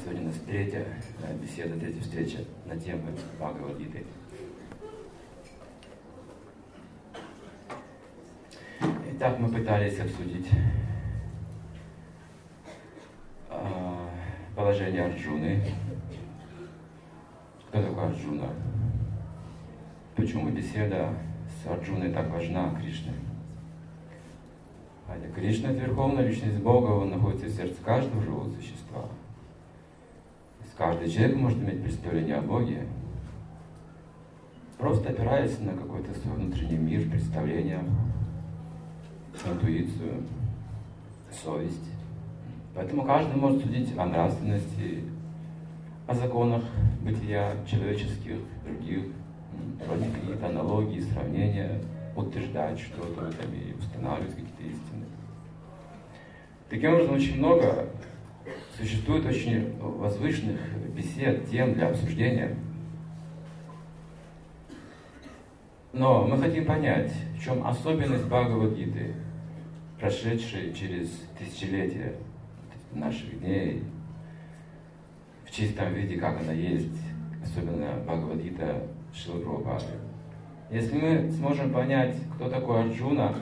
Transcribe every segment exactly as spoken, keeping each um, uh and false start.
Сегодня у нас третья беседа, третья встреча на тему Бхагавад-гиты. Итак, мы пытались обсудить положение Арджуны. Кто такой Арджуна? Почему беседа с Арджуной так важна, Кришной? Кришна — это верховная личность Бога, Он находится в сердце каждого живого существа. Каждый человек может иметь представление о Боге, просто опираясь на какой-то свой внутренний мир, представление, интуицию, совесть. Поэтому каждый может судить о нравственности, о законах бытия человеческих, других, проводить какие-то аналогии, сравнения, утверждать что-то в этом и устанавливать какие-то истины. Таким образом, очень много существует очень возвышенных бесед, тем для обсуждения. Но мы хотим понять, в чем особенность Бхагавад-гиты, прошедшей через тысячелетия наших дней, в чистом виде, как она есть, особенно Бхагавад-гита Шрилы Прабхупады. Если мы сможем понять, кто такой Арджуна,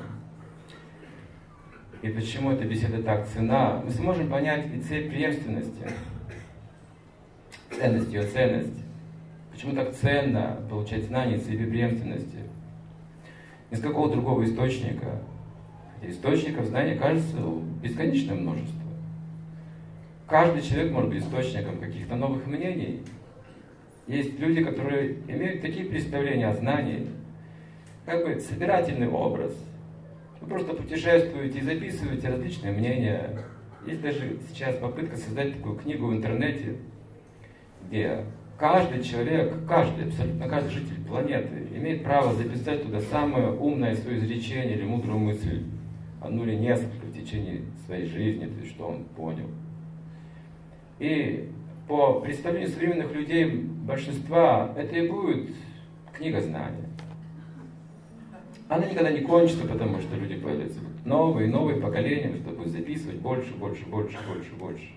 и почему эта беседа так ценна, мы сможем понять и цель преемственности, ценность, ее ценность. Почему так ценно получать знания цели преемственности? Ни с какого другого источника. Хотя источников знаний, кажется, бесконечное множество. Каждый человек может быть источником каких-то новых мнений. Есть люди, которые имеют такие представления о знании, как бы собирательный образ. Вы просто путешествуете и записываете различные мнения. Есть даже сейчас попытка создать такую книгу в интернете, где каждый человек, каждый, абсолютно каждый житель планеты имеет право записать туда самое умное свое изречение или мудрую мысль, одну или несколько в течение своей жизни, то есть что он понял. И по представлению современных людей, большинства, это и будет книга знания. Она никогда не кончится, потому что люди появляются новые и новые поколения, что будут записывать больше, больше, больше, больше, больше.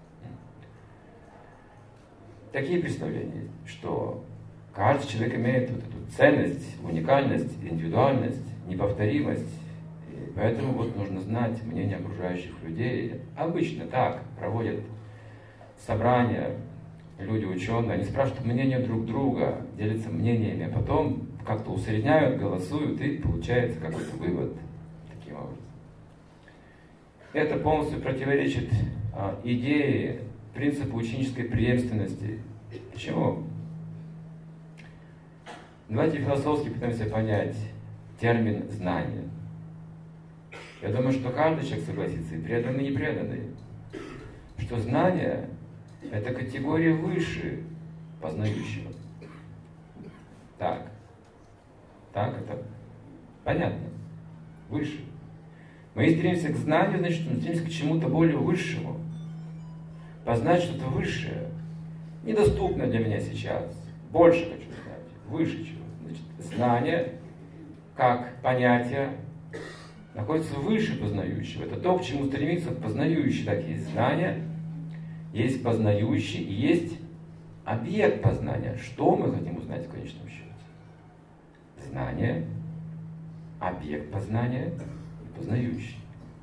Такие представления, что каждый человек имеет вот эту ценность, уникальность, индивидуальность, неповторимость. И поэтому вот нужно знать мнение окружающих людей. Обычно так проводят собрания люди, ученые, они спрашивают мнение друг друга, делятся мнениями, а потом как-то усредняют, голосуют, и получается какой-то вывод таким образом. Это полностью противоречит а, идее, принципу ученической преемственности. Почему? Давайте философски пытаемся понять термин «знание». Я думаю, что каждый человек согласится, и преданный, и непреданный, что знание — это категория выше познающего. Так. Так, это понятно. Выше. Мы стремимся к знанию, значит, мы стремимся к чему-то более высшему. Познать что-то высшее, недоступно для меня сейчас. Больше хочу знать, выше чего. Значит, знание, как понятие, находится выше познающего. Это то, к чему стремится познающий. Так, есть знание, есть познающий и есть объект познания. Что мы хотим узнать в конечном счете? Знание, объект познания и познающий.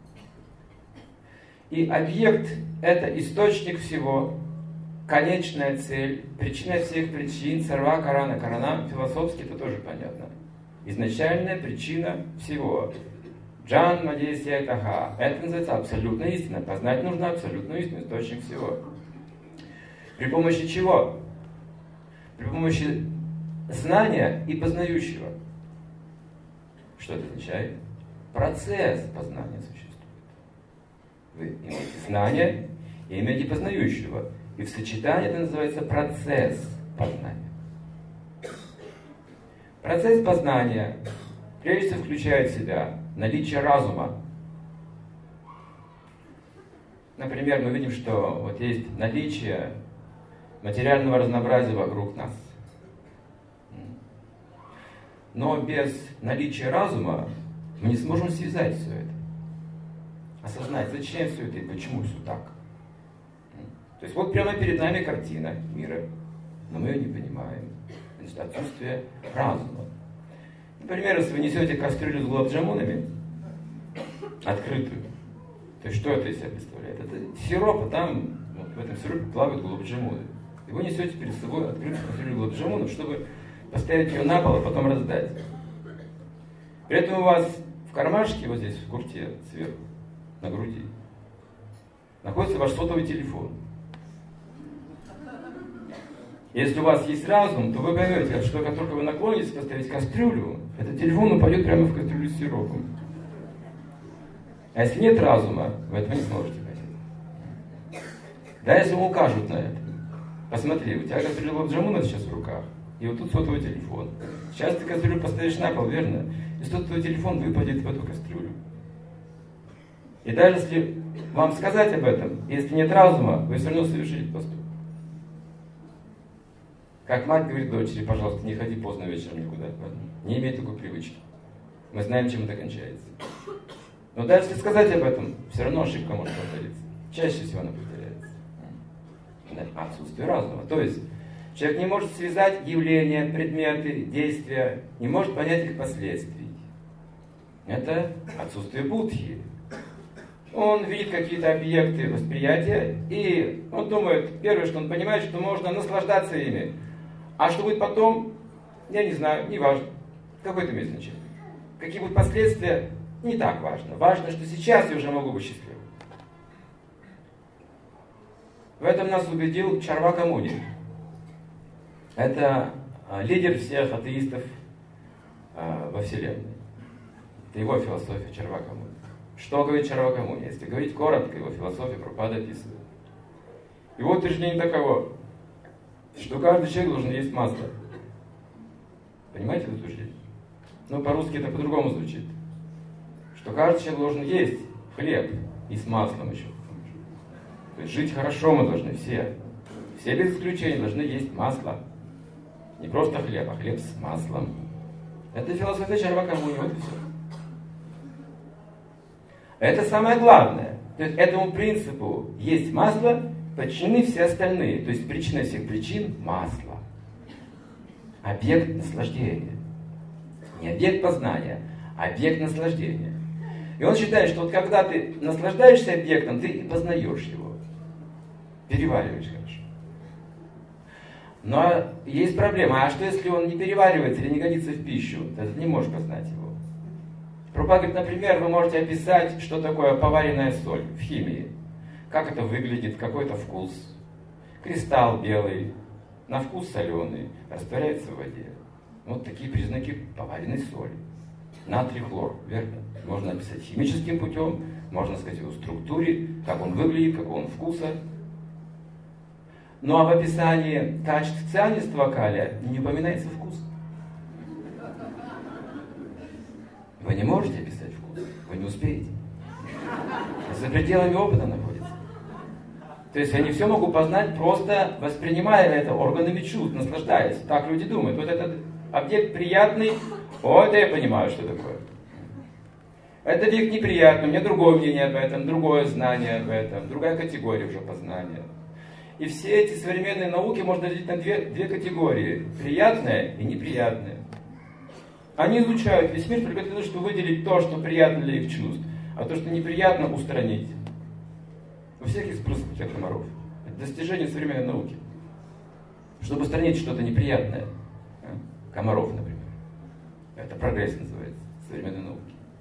И объект — это источник всего, конечная цель, причина всех причин, сарва карана карана, философски это тоже понятно. Изначальная причина всего. Джанма действия таха. Это называется абсолютная истина. Познать нужно абсолютную истину, источник всего. При помощи чего? При помощи знания и познающего. Что это означает? Процесс познания существует. Вы имеете знание и имеете познающего. И в сочетании это называется процесс познания. Процесс познания прежде всего включает в себя наличие разума. Например, мы видим, что вот есть наличие материального разнообразия вокруг нас. Но без наличия разума мы не сможем связать все это. Осознать, зачем все это и почему все так. То есть вот прямо перед нами картина мира, но мы ее не понимаем. Значит, отсутствие разума. Например, если вы несете кастрюлю с гулаб-джамунами, открытую, то есть что это из себя представляет? Это сироп, а там вот, в этом сиропе плавают гулаб-джамуны. И вы несете перед собой открытую кастрюлю гулаб-джамунов, чтобы поставить ее на пол, а потом раздать. При этом у вас в кармашке, вот здесь в курте сверху, на груди, находится ваш сотовый телефон. Если у вас есть разум, то вы поймете, что как только вы наклонитесь поставить кастрюлю, этот телефон упадет прямо в кастрюлю с сиропом. А если нет разума, вы этого не сможете понять. Да, если вам укажут на это. Посмотри, у тебя кастрюля гулаб-джамуна сейчас в руках, и вот тут сотовый телефон. Сейчас ты кастрюлю поставишь на пол, верно? И сотовый телефон выпадет в эту кастрюлю. И даже если вам сказать об этом, если нет разума, вы все равно совершите поступок. Как мать говорит дочери, пожалуйста, не ходи поздно вечером никуда. Не имей такой привычки. Мы знаем, чем это кончается. Но даже если сказать об этом, все равно ошибка может повториться. Чаще всего она повторяется. Отсутствие разума. То есть человек не может связать явления, предметы, действия, не может понять их последствий. Это отсутствие будхи. Он видит какие-то объекты восприятия, и он думает, первое, что он понимает, что можно наслаждаться ими. А что будет потом, я не знаю, не важно. Какое это имеет значение? Какие будут последствия, не так важно. Важно, что сейчас я уже могу быть счастливым. В этом нас убедил Чарвака Муни. Это лидер всех атеистов во Вселенной. Это его философия Чарвака Муни. Что говорит Чарвака Муни? Если говорить коротко, его философия Прабхупада описывает. Его утверждение таково, что каждый человек должен есть масло. Понимаете это утверждение? Ну, по-русски это по-другому звучит. Что каждый человек должен есть хлеб и с маслом еще. То есть жить хорошо мы должны все. Все без исключения должны есть масло. Не просто хлеб, а хлеб с маслом. Это философия Чарвака Муни, вот и все. Это самое главное. То есть этому принципу есть масло, подчинены все остальные. То есть причина всех причин – масло. Объект наслаждения. Не объект познания, а объект наслаждения. И он считает, что вот когда ты наслаждаешься объектом, ты и познаешь его. Перевариваешь хорошо. Но есть проблема. А что если он не переваривается или не годится в пищу? Ты не можешь познать его. Прабхупада говорит, например, вы можете описать, что такое поваренная соль в химии. Как это выглядит, какой это вкус. Кристалл белый, на вкус соленый, растворяется в воде. Вот такие признаки поваренной соли. Натрий, хлор, верно? Можно описать химическим путем, можно сказать его структуре, как он выглядит, какого он вкуса. Ну а в описании качеств цианистого калия не упоминается вкус. Вы не можете описать вкус, вы не успеете. За пределами опыта находится. То есть я не все могу познать, просто воспринимая это органами чувств, наслаждаясь. Так люди думают. Вот этот объект приятный, о, это я понимаю, что такое. Это объект неприятный, у меня другое мнение об этом, другое знание об этом, другая категория уже познания. И все эти современные науки можно разделить на две, две категории. Приятное и неприятное. Они изучают весь мир только для того, чтобы выделить то, что приятно для их чувств, а то, что неприятно, устранить. Во всех есть плюсы для комаров. Это достижение современной науки. Чтобы устранить что-то неприятное. Комаров, например. Это прогресс называется, современной науки.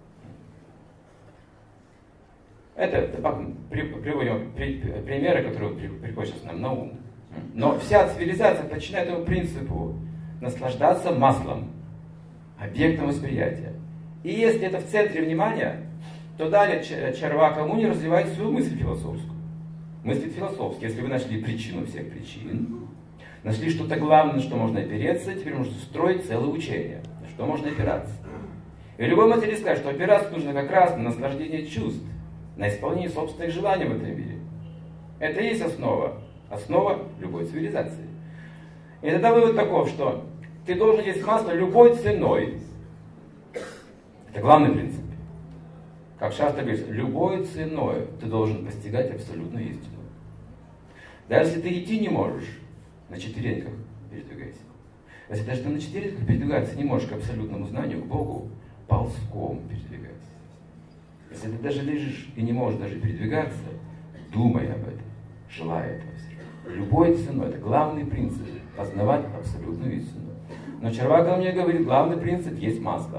Это приводим примеры, которые приходят сейчас нам на ум. Но вся цивилизация подчиняет этому принципу наслаждаться маслом, объектом восприятия. И если это в центре внимания, то далее Чарвака Муни развивает свою мысль философскую. Мысль философски. Если вы нашли причину всех причин, нашли что-то главное, на что можно опереться, теперь можно строить целое учение, на что можно опираться. И любой материалист скажет, что опираться нужно как раз на наслаждение чувств, на исполнение собственных желаний в этом мире. Это и есть основа, основа любой цивилизации. И тогда вывод таков, что ты должен есть масло любой ценой. Это главный принцип. Как Шастра говорит, любой ценой ты должен постигать абсолютную истину. Даже если ты идти не можешь, на четвереньках передвигайся. Если даже ты на четвереньках передвигаться не можешь к абсолютному знанию, к Богу, ползком передвигайся. Если ты даже лежишь и не можешь даже передвигаться, думай об этом, желай этого. Любой ценой. Это главный принцип. Познавать абсолютную истину. Но Чарвака мне говорит, главный принцип есть масло.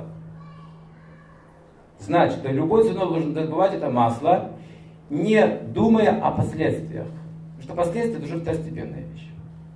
Значит, ты любой ценой должен добывать это масло, не думая о последствиях. Потому что последствия это уже второстепенная вещь.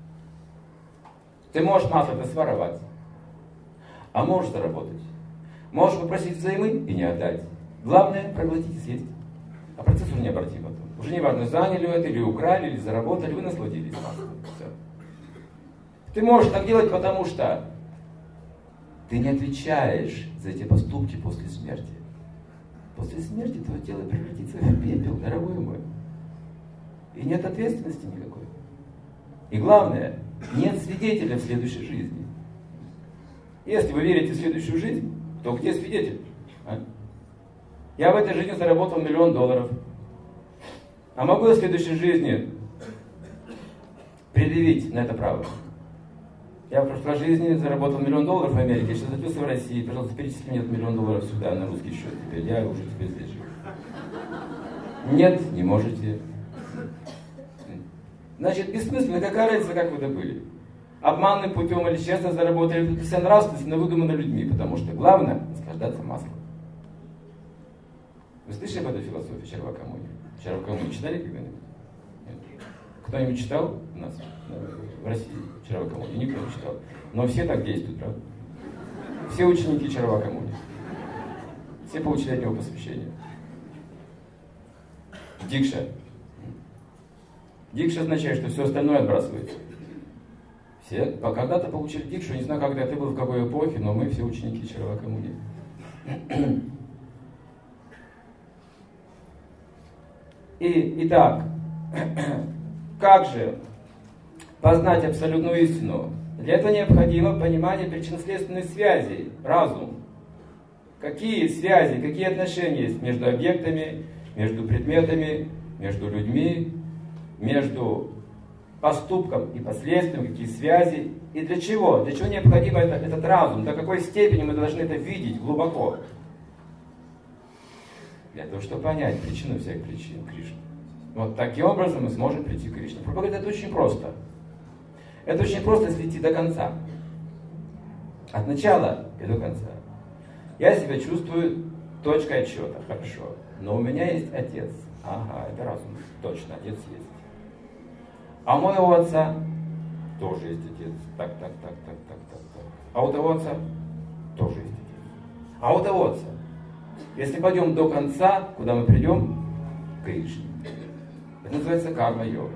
Ты можешь масло это своровать, а можешь заработать. Можешь попросить взаймы и не отдать. Главное проглотить и съесть. А процесс уже необратим потом. Уже не важно, заняли это, или украли, или заработали, вы насладились маслом. Все. Ты можешь так делать, потому что ты не отвечаешь за эти поступки после смерти. После смерти твое тело превратится в пепел, дорогой мой. И нет ответственности никакой. И главное, нет свидетеля в следующей жизни. Если вы верите в следующую жизнь, то где свидетель? А? Я в этой жизни заработал миллион долларов. А могу я в следующей жизни предъявить на это право? Я в прошлой жизни заработал миллион долларов в Америке, сейчас записываю в России. Пожалуйста, перечисли мне этот миллион долларов сюда, на русский счет. Теперь я уже теперь здесь живу. Нет, не можете. Значит, бессмысленно, какая разница, как вы добыли? Обманным путем или честно заработали, это все нравственно выдумано людьми, потому что главное наслаждаться маслом. Вы слышали об этой философии Чарвакамуни? Чарвакамуни читали когда-нибудь? Нет. Кто-нибудь читал у нас в России Чарвакамуни? Никто не читал. Но все так действуют, правда? Все ученики Чарвакамуни. Все получили от него посвящение. Дикша. Дикша означает, что все остальное отбрасывается. Все когда-то получили дикшу, не знаю, когда ты был, в какой эпохе, но мы все ученики Чарвакамуни. И, итак, как же познать абсолютную истину? Для этого необходимо понимание причинно-следственной связи, разум. Какие связи, какие отношения есть между объектами, между предметами, между людьми, между поступком и последствием, какие связи, и для чего? Для чего необходим это, этот разум? До какой степени мы должны это видеть глубоко? Для того, чтобы понять причину всех причин Кришны. Вот таким образом мы сможем прийти к Кришне. Прабхупада говорит, это очень просто. Это очень просто, если идти до конца. От начала и до конца. Я себя чувствую точкой отсчета, хорошо. Но у меня есть отец. Ага, это разум. Точно, отец есть. А у моего отца тоже есть отец. Так, так, так, так, так, так, так. А у того отца тоже есть отец. А у того отца. Если пойдем до конца, куда мы придем? К Кришне. Это называется карма-йога.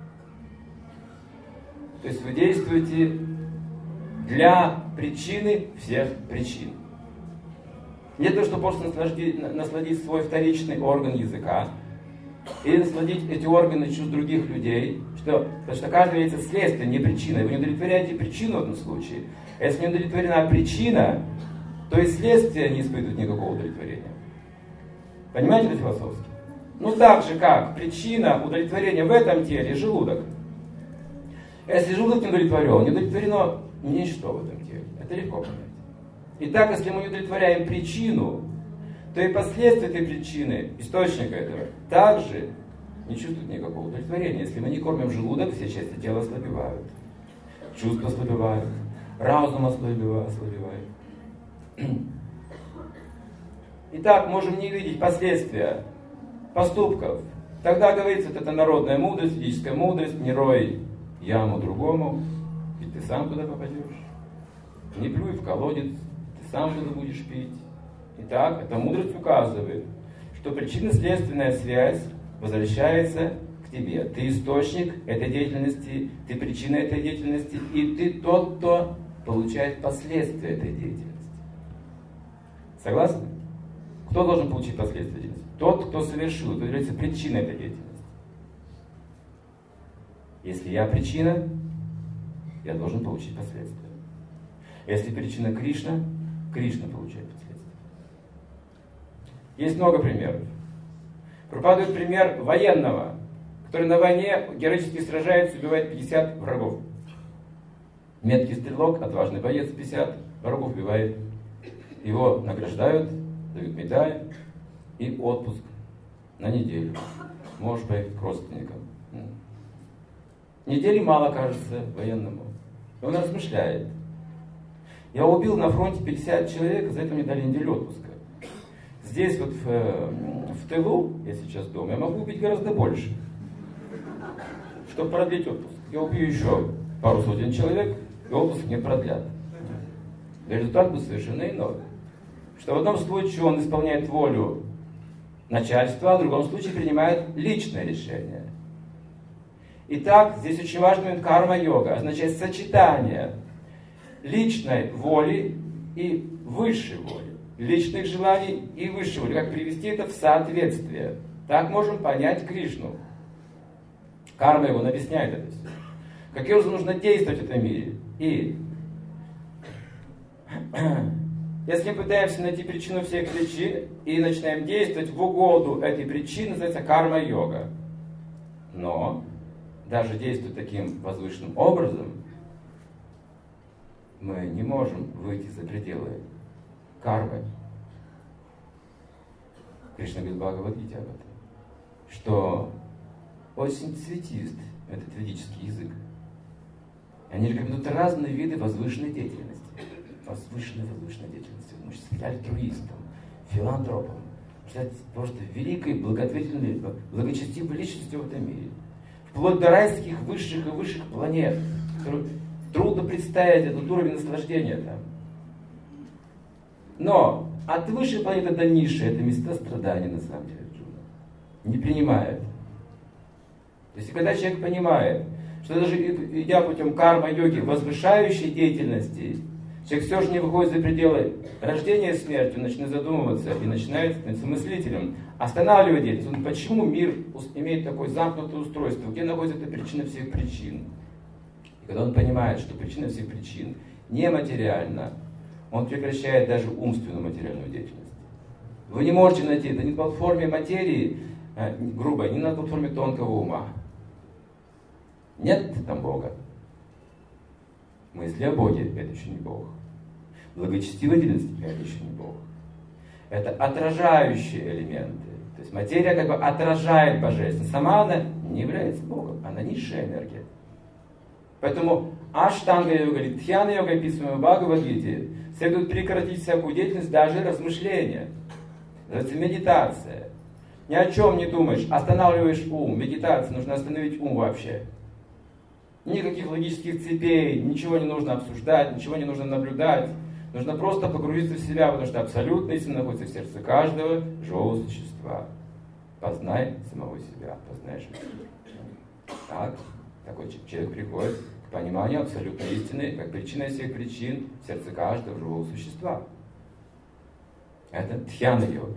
То есть вы действуете для причины всех причин. Не то, что просто насладить, насладить свой вторичный орган языка, или насладить эти органы чувств других людей, что, потому что каждый является следствием, не причиной. Вы не удовлетворяете причину в этом случае. А если не удовлетворена причина, то и следствие не испытывает никакого удовлетворения. Понимаете это философски? Ну так же, как причина удовлетворения в этом теле – желудок. Если желудок не удовлетворен, не удовлетворено ничто в этом теле. Это легко понять. Итак, если мы не удовлетворяем причину, то и последствия этой причины, источника этого, также не чувствуют никакого удовлетворения. Если мы не кормим желудок, все части тела ослабевают. Чувства ослабевают, разум ослабевает. ослабевает. Итак, можем не видеть последствия поступков. Тогда говорится, вот это народная мудрость, ведическая мудрость, не рой яму другому, ведь ты сам туда попадешь. Не плюй в колодец, ты сам туда будешь пить. Итак, эта мудрость указывает, что причинно-следственная связь возвращается к тебе. Ты источник этой деятельности, ты причина этой деятельности, и ты тот, кто получает последствия этой деятельности. Согласны? Кто должен получить последствия деятельности? Тот, кто совершил, кто является причиной этой деятельности. Если я причина, я должен получить последствия. Если причина Кришна, Кришна получает последствия. Есть много примеров. Прабхупада дает пример военного, который на войне героически сражается, убивает пятьдесят врагов. Меткий стрелок, отважный боец, пятьдесят врагов убивает. Его награждают, дают медаль и отпуск на неделю. Можешь поехать к родственникам. Недели мало, кажется, военному. И он размышляет. Я убил на фронте пятьдесят человек, за это мне дали неделю отпуска. Здесь вот в, в тылу, я сейчас дома, я могу убить гораздо больше. Чтобы продлить отпуск. Я убью еще пару сотен человек, и отпуск не продлят. Результат будет совершенно иной. Что в одном случае он исполняет волю начальства, а в другом случае принимает личное решение. Итак, здесь очень важный момент карма-йога, означает сочетание личной воли и высшей воли, личных желаний и высшей воли. Как привести это в соответствие? Так можем понять Кришну. Карма его объясняет это все. Каким образом нужно действовать в этом мире? И если мы пытаемся найти причину всех причин и начинаем действовать в угоду этой причины, называется карма-йога. Но даже действуя таким возвышенным образом, мы не можем выйти за пределы кармы. Кришна говорит в Бхагавад-гите об этом, что очень цветист этот ведический язык. Они рекомендуют разные виды возвышенной деятельности. Возвышенной, возвышенной деятельности. Вы можете стать альтруистом, филантропом, стать просто великой, благотворительной, благочестивой личностью в этом мире. Вплоть до райских высших и высших планет, которые трудно представить этот уровень наслаждения там. Но от высшей планеты до низшей это места страдания на самом деле Джуна. Не принимает. То есть, когда человек понимает, что даже идя путем карма-йоги, возвышающей деятельности, человек все же не выходит за пределы рождения и смерти, он начинает задумываться и начинает становиться мыслителем, останавливать деятельность. Почему мир имеет такое замкнутое устройство? Где находится эта причина всех причин? И когда он понимает, что причина всех причин нематериальна, он прекращает даже умственную материальную деятельность. Вы не можете найти это ни на платформе материи, грубой, ни на платформе тонкого ума. Нет там Бога. Мысли о Боге – это еще не Бог. Благочестивая деятельность – это еще не Бог. Это отражающие элементы. То есть материя как бы отражает божественность. Сама она не является Богом, она низшая энергия. Поэтому аштанга-йога или дхьяна-йога, описываемая в Бхагавад-гите, следует прекратить всякую деятельность, даже размышления. Это медитация. Ни о чем не думаешь, останавливаешь ум. Медитация, нужно остановить ум вообще. Никаких логических цепей, ничего не нужно обсуждать, ничего не нужно наблюдать. Нужно просто погрузиться в себя, потому что абсолютная истина находится в сердце каждого живого существа. Познай самого себя, познай жизнь. Так, такой человек приходит к пониманию абсолютной истины, как причина всех причин в сердце каждого живого существа. Это дхьяна-йога.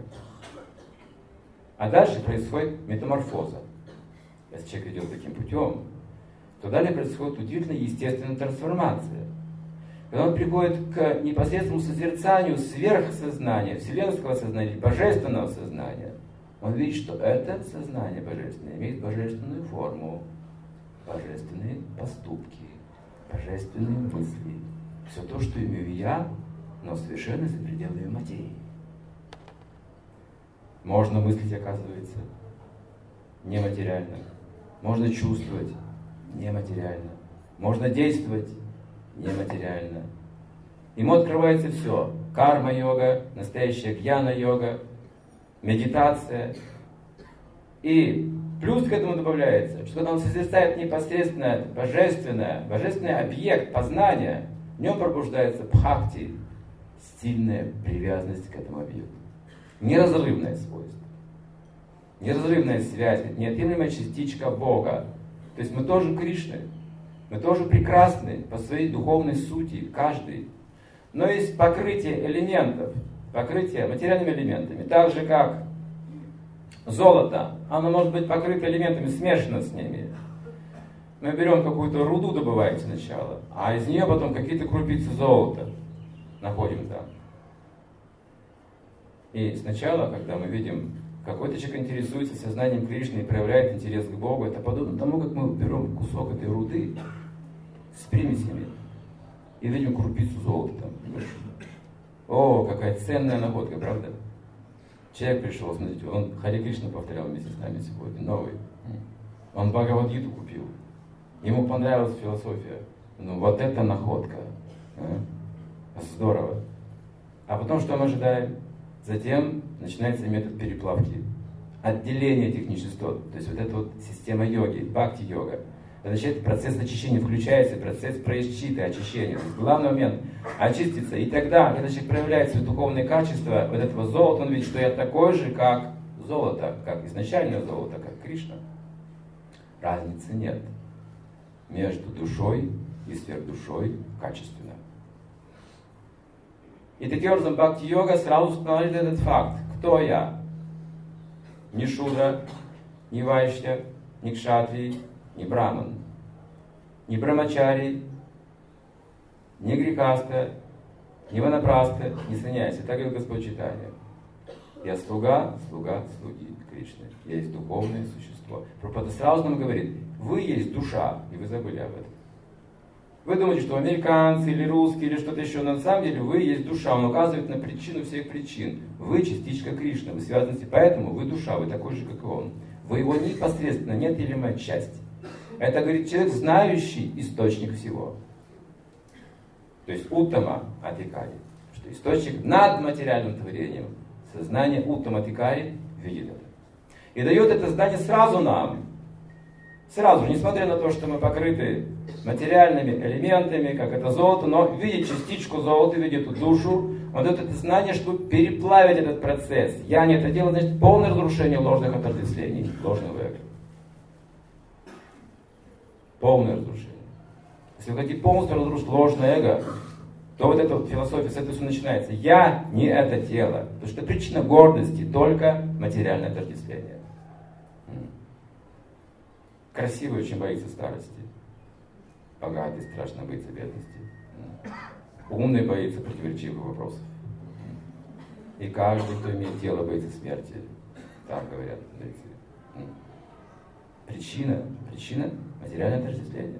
А дальше происходит метаморфоза. Если человек идет таким путем, то далее происходит удивительная естественная трансформация. Когда он приходит к непосредственному созерцанию сверхсознания, вселенского сознания, божественного сознания, он видит, что это сознание божественное имеет божественную форму, божественные поступки, божественные мысли. Все то, что имею я, но совершенно за пределами материи. Можно мыслить, оказывается, нематериально. Можно чувствовать нематериально. Можно действовать нематериально. Ему открывается все. Карма-йога, настоящая гьяна-йога, медитация. И плюс к этому добавляется, что когда он созерцает непосредственно божественное, божественный объект познания, в нем пробуждается бхакти, сильная привязанность к этому объекту. Неразрывное свойство. Неразрывная связь, неотъемлемая частичка Бога. То есть мы тоже Кришны. Мы тоже прекрасны по своей духовной сути, каждый. Но есть покрытие элементов, покрытие материальными элементами. Так же как золото, оно может быть покрыто элементами, смешано с ними. Мы берем какую-то руду, добываем сначала, а из нее потом какие-то крупицы золота находим там. И сначала, когда мы видим какой-то человек интересуется сознанием Кришны и проявляет интерес к Богу, это подобно тому, как мы берем кусок этой руды с примесями и видим крупицу золота там. О, какая ценная находка, правда? Человек пришел, смотрите, он Харе Кришна повторял вместе с нами сегодня, новый. Он Бхагавад-гиту купил. Ему понравилась философия. Ну вот это находка. А? Здорово. А потом что мы ожидаем? Затем начинается метод переплавки. Отделение этих нечистот. То есть вот эта вот система йоги, бхакти-йога. Значит, процесс очищения включается, процесс происчиты, очищения. То есть главный момент – очиститься. И тогда, когда человек проявляет свои духовные качества, вот этого золота, он видит, что я такой же, как золото, как изначальное золото, как Кришна. Разницы нет между душой и сверхдушой качественно. И таким образом бхакти-йога сразу устанавливает этот факт. Кто я? Не шудра, не вайшья, не кшатрий, не браман, не брамачари, не грехаста, не ванапраста, не саньяси. Так говорит Господь Чайтанья. Я слуга, слуга слуги Кришны. Я есть духовное существо. Прабхупада сразу нам говорит, вы есть душа, и вы забыли об этом. Вы думаете, что американцы или русские или что-то еще, но на самом деле вы есть душа. Он указывает на причину всех причин. Вы частичка Кришны, вы связаны с ним. Поэтому вы душа, вы такой же, как и он. Вы его непосредственно, неотделимая часть. Это, говорит, человек, знающий источник всего. То есть уттама адикари. Что источник над материальным творением. Сознание уттама адикари видит это. И дает это знание сразу нам. Сразу, несмотря на то, что мы покрыты материальными элементами, как это золото, но видит частичку золота, видит эту душу, он дает это знание, чтобы переплавить этот процесс. Я не это делаю, значит, полное разрушение ложных отождествлений, ложного эго. Полное разрушение. Если вы хотите полностью разрушить ложное эго, то вот эта философия с этого все начинается. Я не это тело. Потому что причина гордости только материальное отождествление. Красивый очень боится старости. Богатый страшно боится бедности. Умный боится противоречивых вопросов. И каждый, кто имеет тело, боится смерти. Так говорят мудрецы. Причина, причина материальное отождествление.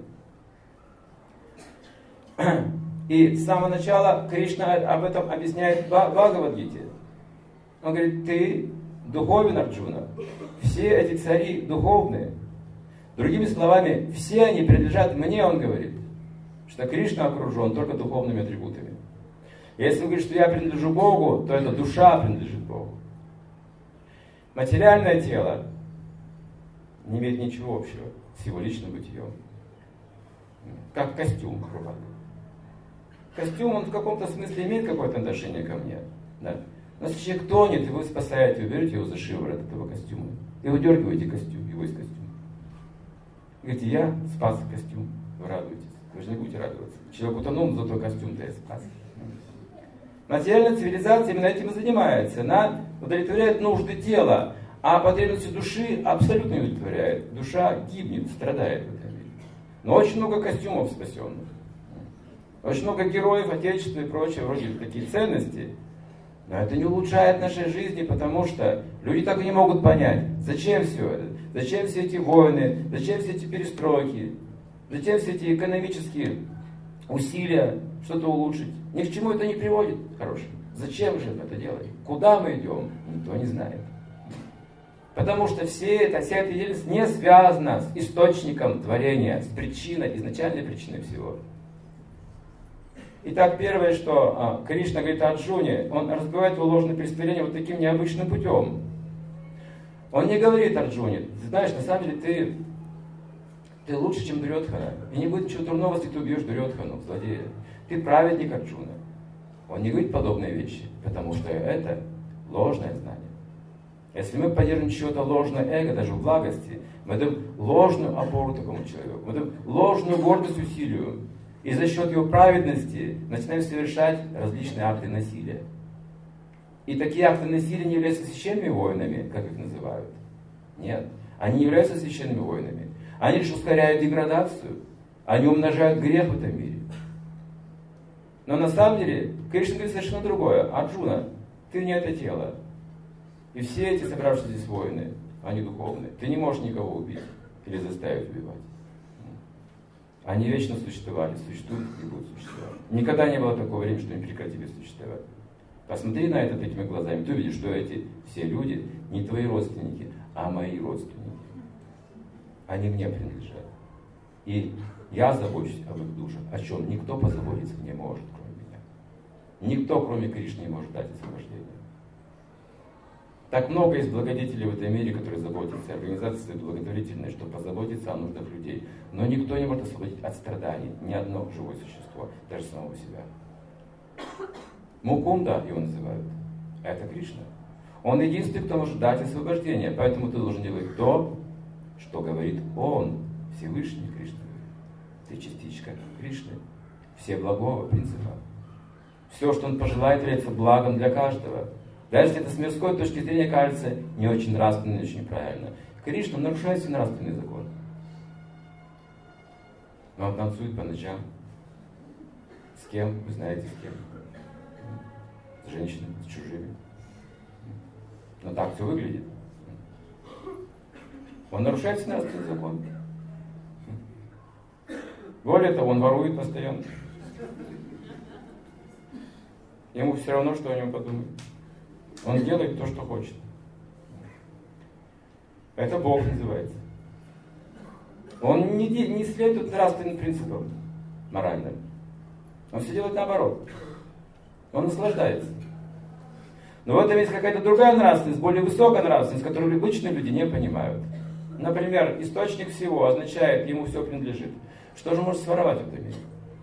И с самого начала Кришна об этом объясняет в Бхагавад-гите. Он говорит, ты духовен, Арджуна. Все эти цари духовные. Другими словами, все они принадлежат мне, он говорит, что Кришна окружен только духовными атрибутами. Если вы говорите, что я принадлежу Богу, то эта душа принадлежит Богу. Материальное тело не имеет ничего общего с его личным бытием. Как костюм, грубо говоря. Костюм, он в каком-то смысле имеет какое-то отношение ко мне. Да? Но если человек тонет, и вы спасаете, вы берете его за шиворот этого костюма и выдергиваете костюм, его из костюма. Говорите, я спас костюм, вы радуетесь. Вы же не будете радоваться. Человек утонул, зато костюм-то я спас. Материальная цивилизация именно этим и занимается. Она удовлетворяет нужды тела, а потребности души абсолютно не удовлетворяет. Душа гибнет, страдает в этом мире. Но очень много костюмов спасенных. Очень много героев Отечества и прочее, вроде такие ценности. Но это не улучшает нашей жизни, потому что люди так и не могут понять, зачем все это, зачем все эти войны, зачем все эти перестройки, зачем все эти экономические усилия что-то улучшить. Ни к чему это не приводит хорошим. Зачем же мы это делаем? Куда мы идем? Никто не знает. Потому что все это, вся эта деятельность не связана с источником творения, с причиной, изначальной причиной всего. Итак, первое, что а, Кришна говорит Арджуне, он разбивает его ложное представление вот таким необычным путем. Он не говорит Арджуне, ты знаешь, на самом деле ты, ты лучше, чем Дурьодхана. И не будет ничего дурного, если ты убьешь Дурьодхану, злодея. Ты праведник, Арджуна. Он не говорит подобные вещи, потому что это ложное знание. Если мы поддержим чье-то ложное эго, даже в благости, мы даем ложную опору такому человеку, мы даем ложную гордость усилию. И за счет его праведности начинаем совершать различные акты насилия. И такие акты насилия не являются священными войнами, как их называют. Нет, они не являются священными войнами. Они лишь ускоряют деградацию, они умножают грех в этом мире. Но на самом деле Кришна говорит совершенно другое. Арджуна, ты не это тело. И все эти собравшиеся здесь воины, они духовные. Ты не можешь никого убить или заставить убивать. Они вечно существовали, существуют и будут существовать. Никогда не было такого времени, что они прекратили существовать. Посмотри на это такими глазами, ты увидишь, что эти все люди не твои родственники, а мои родственники. Они мне принадлежат. И я забочусь об их душах, о чем никто позаботиться не может, кроме меня. Никто, кроме Кришны, не может дать освобождение. Так много есть благодетелей в этом мире, которые заботятся, организации благотворительные, чтобы позаботиться о нуждах людей. Но никто не может освободить от страданий ни одно живое существо, даже самого себя. Мукунда его называют. Это Кришна. Он единственный, кто может дать освобождение. Поэтому ты должен делать то, что говорит Он, Всевышний Кришна. Ты частичка Кришны, все благого принципа. Все, что Он пожелает, является благом для каждого. Даже если это с мирской точки зрения кажется не очень нравственно, не очень правильно. Кришна нарушает все нравственные законы. Но Он танцует по ночам. С кем? Вы знаете, с кем. С женщинами, с чужими. Но так все выглядит. Он нарушает все нравственные законы. Более того, он ворует постоянно. Ему все равно, что о нем подумают. Он делает то, что хочет. Это Бог называется. Он не, не следует нравственным принципам моральным. Он все делает наоборот. Он наслаждается. Но в этом есть какая-то другая нравственность, более высокая нравственность, которую обычные люди не понимают. Например, источник всего означает, ему все принадлежит. Что же может своровать в этом мире?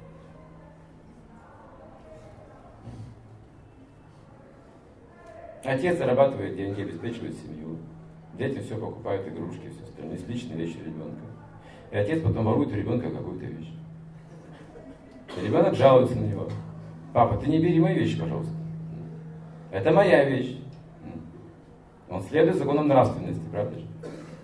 Отец зарабатывает деньги, обеспечивает семью. Дети все покупают, игрушки, все остальное. Есть личные вещи ребенка. И отец потом ворует у ребенка какую-то вещь. И ребенок жалуется на него. Папа, ты не бери мои вещи, пожалуйста. Это моя вещь. Он следует законам нравственности, правда же?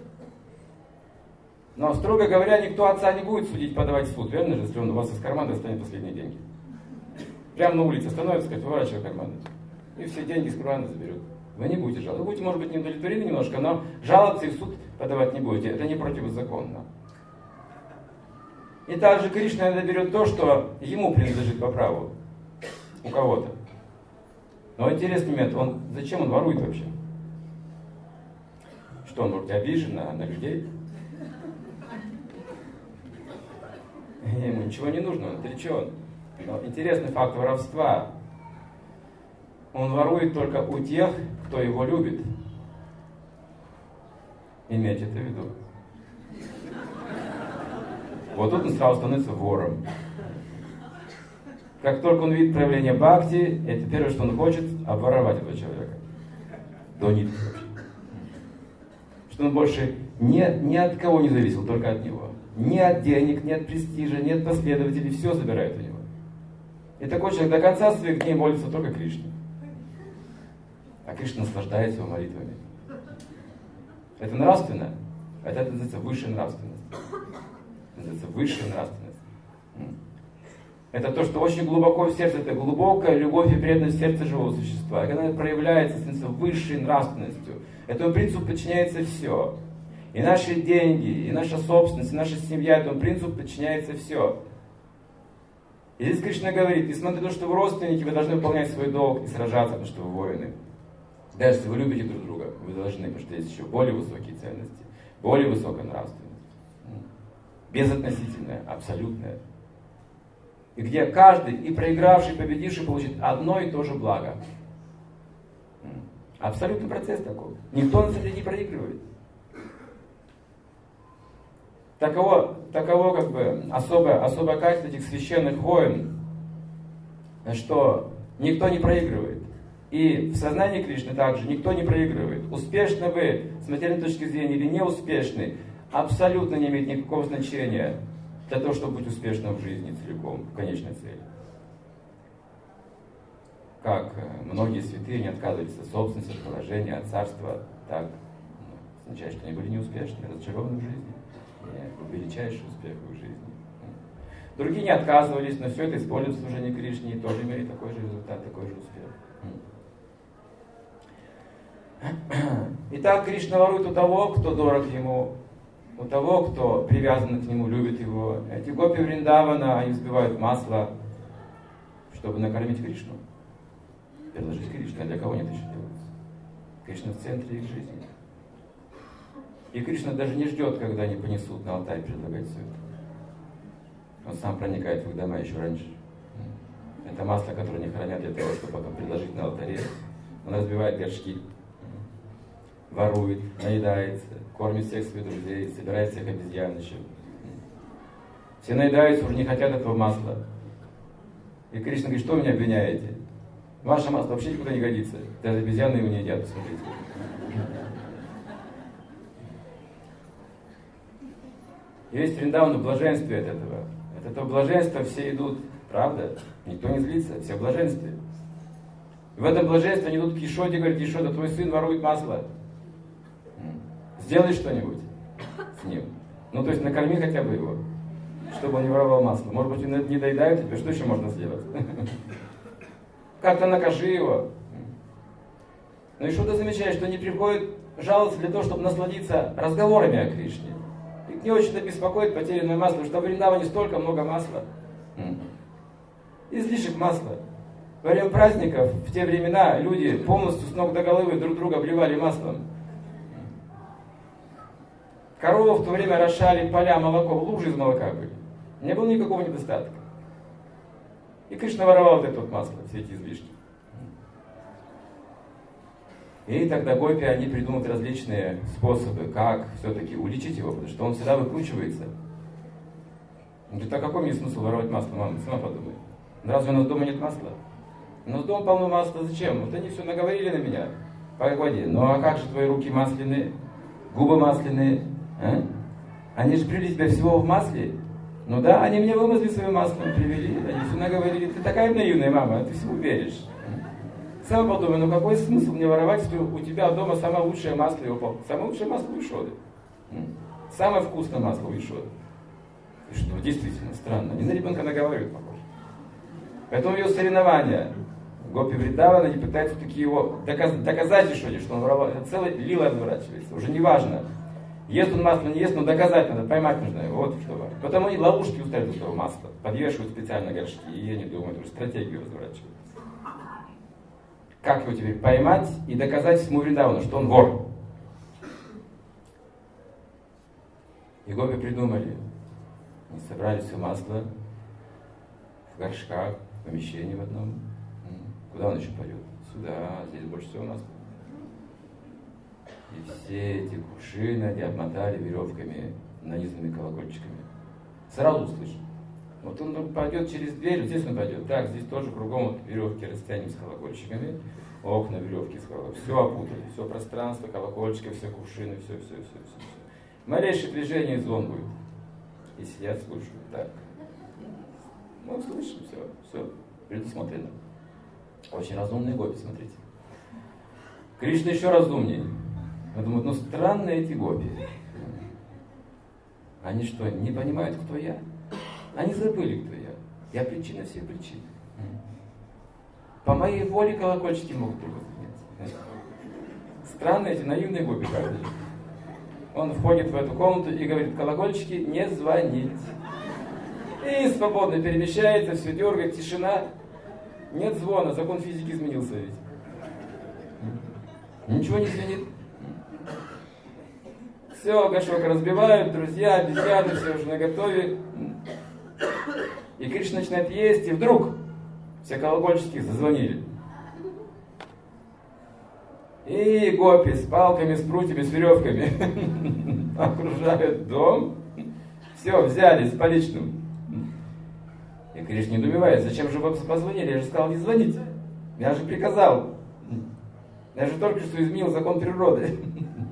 Но, строго говоря, никто отца не будет судить, подавать в суд, верно же, если он у вас из кармана достанет последние деньги. Прямо на улице становится, сказать, выворачивай карманы. И все деньги с кармана заберет. Вы не будете жаловаться. Вы будете, может быть, не удовлетворены немножко, но жаловаться и в суд подавать не будете. Это не противозаконно. И также Кришна иногда берет то, что ему принадлежит по праву. У кого-то. Но интересный момент, он, зачем он ворует вообще? Что, он вроде обижен на, на людей? Ему ничего не нужно, он отречен. Но интересный факт воровства. Он ворует только у тех, кто его любит. Имейте это в виду. Вот тут он сразу становится вором. Как только он видит проявление бхакти, это первое, что он хочет, обворовать этого человека. До нитки вообще. Что он больше ни, ни от кого не зависел, только от него. Ни от денег, ни от престижа, ни от последователей, все забирает у него. И такой человек до конца своих дней молится только Кришне. А Кришна наслаждается его молитвами. Это нравственно. Это, это называется высшая нравственность. Это называется высшая нравственность. Это то, что очень глубоко в сердце, это глубокая любовь и преданность в сердце живого существа. И когда это проявляется, становится высшей нравственностью. Этому принципу подчиняется все. И наши деньги, и наша собственность, и наша семья, этому принципу подчиняется все. И здесь Кришна говорит, несмотря на то, что вы родственники, вы должны выполнять свой долг и сражаться, потому что вы воины. Даже если вы любите друг друга, вы должны, потому что есть еще более высокие ценности, более высокая нравственность. Безотносительная, абсолютная. И где каждый, и проигравший, и победивший, получит одно и то же благо. Абсолютный процесс такой. Никто на самом деле не проигрывает. Таково, таково как бы особое, особое качество этих священных войн, что никто не проигрывает. И в сознании Кришны также никто не проигрывает. Успешны вы с материальной точки зрения или неуспешны, абсолютно не имеет никакого значения для того, чтобы быть успешным в жизни целиком, в конечной цели. Как многие святые не отказывались от собственности, от положения, от царства, так означает, что они были неуспешны, разочарованы в жизни. Величайший успех в их жизни. Другие не отказывались, но все это использовали в служении Кришне и тоже имели такой же результат, такой же успех. Итак, Кришна ворует у того, кто дорог ему, у того, кто привязан к нему, любит его. Эти гопи Вриндавана, они взбивают масло, чтобы накормить Кришну. Предложить Кришне, а для кого они это еще делают? Кришна в центре их жизни. И Кришна даже не ждет, когда они понесут на алтарь предлагать все это. Он сам проникает в их дома еще раньше. Это масло, которое они хранят для того, чтобы потом предложить на алтаре. Он разбивает горшки, ворует, наедается, кормит всех своих друзей, собирает всех обезьян еще. Все наедаются, уже не хотят этого масла. И Кришна говорит, что вы меня обвиняете? Ваше масло вообще никуда не годится. Даже обезьяны его не едят, посмотрите. И весь Вриндаван в блаженстве от этого. От этого блаженства все идут, правда? Никто не злится, все в блаженстве. И в этом блаженстве они идут к Ешоде и говорят, Ешода, твой сын ворует масло. Сделай что-нибудь с ним. Ну, то есть накорми хотя бы его, чтобы он не воровал масло. Может быть, он не доедает тебе, что еще можно сделать? Как-то накажи его. Но Ешода замечает, что они приходят жаловаться для того, чтобы насладиться разговорами о Кришне. Их не очень-то беспокоит потерянное масло, что в Вриндаване столько много масла. Излишек масла. Во время праздников, в те времена, люди полностью с ног до головы друг друга обливали маслом. Коровы в то время рошали поля молоком, лужи из молока были. Не было никакого недостатка. И Кришна воровал вот это вот масло, все эти излишки. И тогда гопи, они придумают различные способы, как все-таки уличить его, потому что он всегда выкручивается. Он говорит, а какой мне смысл воровать масло, мама, сама подумай. Разве у нас дома нет масла? У нас дома полно масла, зачем? Вот они все наговорили на меня. Погоди, ну а как же твои руки масляные, губы масляные? А? Они же привели тебя всего в масле. Ну да, они меня вымазали своим маслом, привели, они все наговорили. Ты такая наивная мама, ты всему веришь. Сам подумай, ну какой смысл мне воровать, если у тебя дома самое лучшее масло и упал? Самое лучшее масло у Ешоды. Самое вкусное масло у Ешоды. И что, действительно странно. Они на ребенка наговаривают, похоже. Поэтому ее соревнования. Гопи Вриндавана, они пытаются таки его доказ- доказать Ешоде, что он воровал. Это целая лила разворачивается. Уже не важно. Ест он масло, не ест, но доказать надо, поймать нужно его. Вот что важно. Потому они ловушки устраивают из этого масла. Подвешивают специально горшки. И они думают, уже стратегию разворачивают. Как его теперь поймать и доказать всему Вриндавану, что он вор? И гопи придумали. Они собрали все масло в горшках, в помещении в одном. Куда он еще пойдет? Сюда, здесь больше всего масла. И все эти кувшины они обмотали веревками, нанизанными колокольчиками. Сразу услышим. Вот он пойдет через дверь, здесь он пойдет. Так, здесь тоже кругом вот веревки растянем с колокольчиками. Окна, веревки с колокольчиками. Все опутали, все пространство, колокольчики, все кувшины, все, все, все, все, все. Малейшее движение, и звон будет. И сидят, слушают. Так. Ну, слышим, все, все, предусмотрено. Очень разумные гопи, смотрите. Кришна еще разумнее. Я думаю, ну странные эти гопи. Они что, не понимают, кто я? Они забыли, кто я. Я причина всех причин. По моей воле колокольчики могут только звонить. Странные эти наивные гопи, правда? Он входит в эту комнату и говорит, колокольчики, не звонить. И свободно перемещается, все дергает, тишина. Нет звона, закон физики изменился ведь. Ничего не звенит. Все, горшок разбивают, друзья, обезьяны, все уже наготове. И Кришна начинает есть, и вдруг все колокольчики зазвонили. И гопи с палками, с прутьями, с веревками окружают дом. Все, взяли с поличным. И Кришна недоумевает, зачем же вы позвонили? Я же сказал не звонить. Я же приказал. Я же только что изменил закон природы.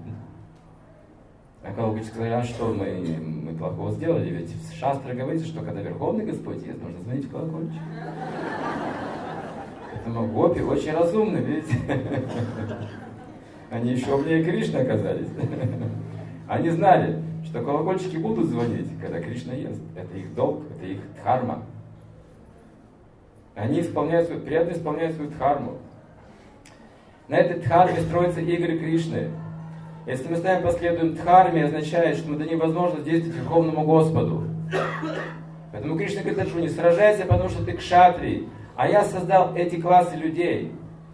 А колокольчики сказали, а что мы, мы плохого сделали? Ведь в Шастре говорится, что когда Верховный Господь есть, нужно звонить в колокольчик. Поэтому гопи очень разумны, видите? Они еще умнее Кришны оказались. Они знали, что колокольчики будут звонить, когда Кришна ест. Это их долг, это их дхарма. Они исполняют свою, приятно исполняют свою дхарму. На этой дхарме строятся игры Кришны. Если мы с вами последуем дхарме, означает, что мы дадим возможность действовать Верховному Господу. Поэтому Кришна говорит Арджуне: сражайся, потому что ты кшатрий, а я создал эти классы людей.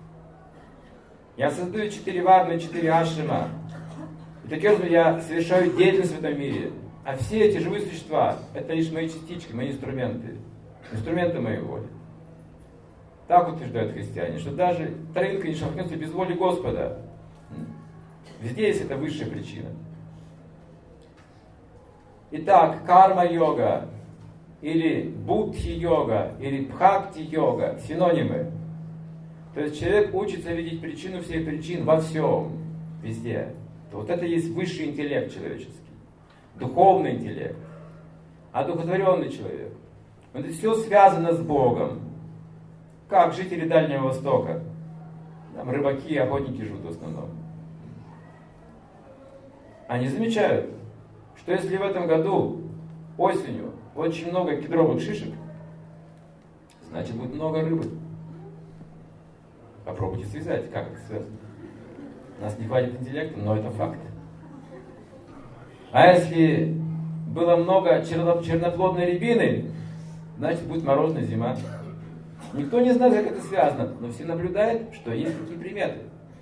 Я создаю четыре варны, четыре ашрама. И таким образом я совершаю деятельность в этом мире. А все эти живые существа — это лишь мои частички, мои инструменты. Инструменты моей воли. Так утверждают христиане, что даже травинка не шелохнется без воли Господа. Везде есть эта высшая причина. Итак, карма-йога, или будхи-йога, или бхакти-йога — синонимы. То есть человек учится видеть причину всех причин во всем, везде. Вот это и есть высший интеллект человеческий. Духовный интеллект. Одухотворенный человек. Это все связано с Богом. Как жители Дальнего Востока. Там рыбаки и охотники живут в основном. Они замечают, что если в этом году осенью очень много кедровых шишек, значит будет много рыбы. Попробуйте связать, как это связано. У нас не хватит интеллекта, но это факт. А если было много черноплодной рябины, значит будет морозная зима. Никто не знает, как это связано, но все наблюдают, что есть такие приметы.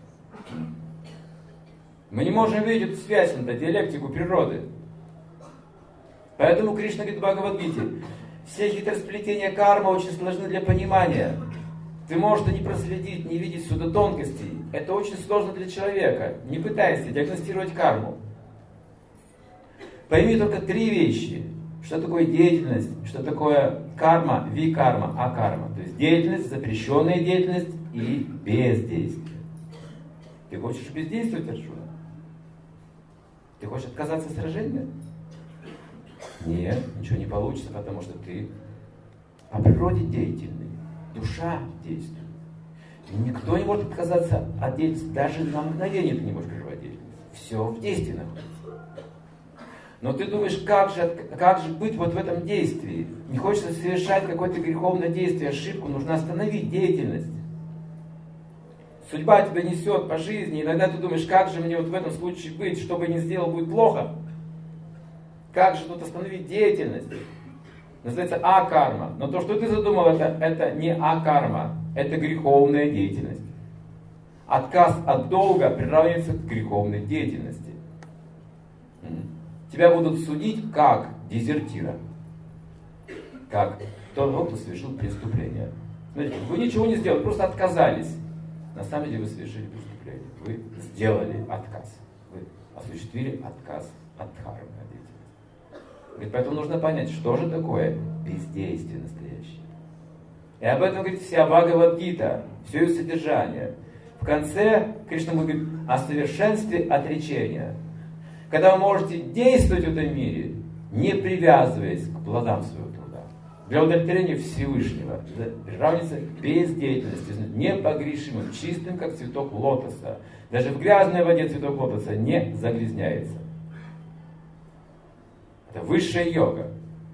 Мы не можем видеть эту связь, это диалектику природы. Поэтому Кришна говорит в Бхагавад-гите: все хитросплетения кармы очень сложны для понимания. Ты можешь это не проследить, не видеть сюда тонкостей. Это очень сложно для человека. Не пытайся диагностировать карму. Пойми только три вещи. Что такое деятельность, что такое карма, ви-карма, а-карма. То есть деятельность, запрещенная деятельность и бездействие. Ты хочешь бездействовать, Арджуна? Ты хочешь отказаться от сражения? Нет, ничего не получится, потому что ты по природе деятельный. Душа действует. И никто не может отказаться от деятельности. Даже на мгновение ты не можешь прервать деятельность. Все в действии находится. Но ты думаешь, как же, как же быть вот в этом действии? Не хочется совершать какое-то греховное действие, ошибку, нужно остановить деятельность. Судьба тебя несет по жизни, иногда ты думаешь, как же мне вот в этом случае быть, что бы я ни сделал, будет плохо. Как же тут остановить деятельность? Называется а-карма. Но то, что ты задумал, это, это не а-карма, это греховная деятельность. Отказ от долга приравнивается к греховной деятельности. Тебя будут судить как дезертира, как того, кто совершил преступление. Смотрите, вы ничего не сделали, просто отказались. На самом деле вы совершили преступление. Вы сделали отказ. Вы осуществили отказ от дхармы. Поэтому нужно понять, что же такое бездействие настоящее. И об этом говорит вся Бхагавад-гита, все ее содержание. В конце Кришна говорит о совершенстве отречения. Когда вы можете действовать в этом мире, не привязываясь к плодам своего труда. Для удовлетворения Всевышнего приравнивается к бездеятельности, непогрешимым, чистым, как цветок лотоса. Даже в грязной воде цветок лотоса не загрязняется. Это высшая йога.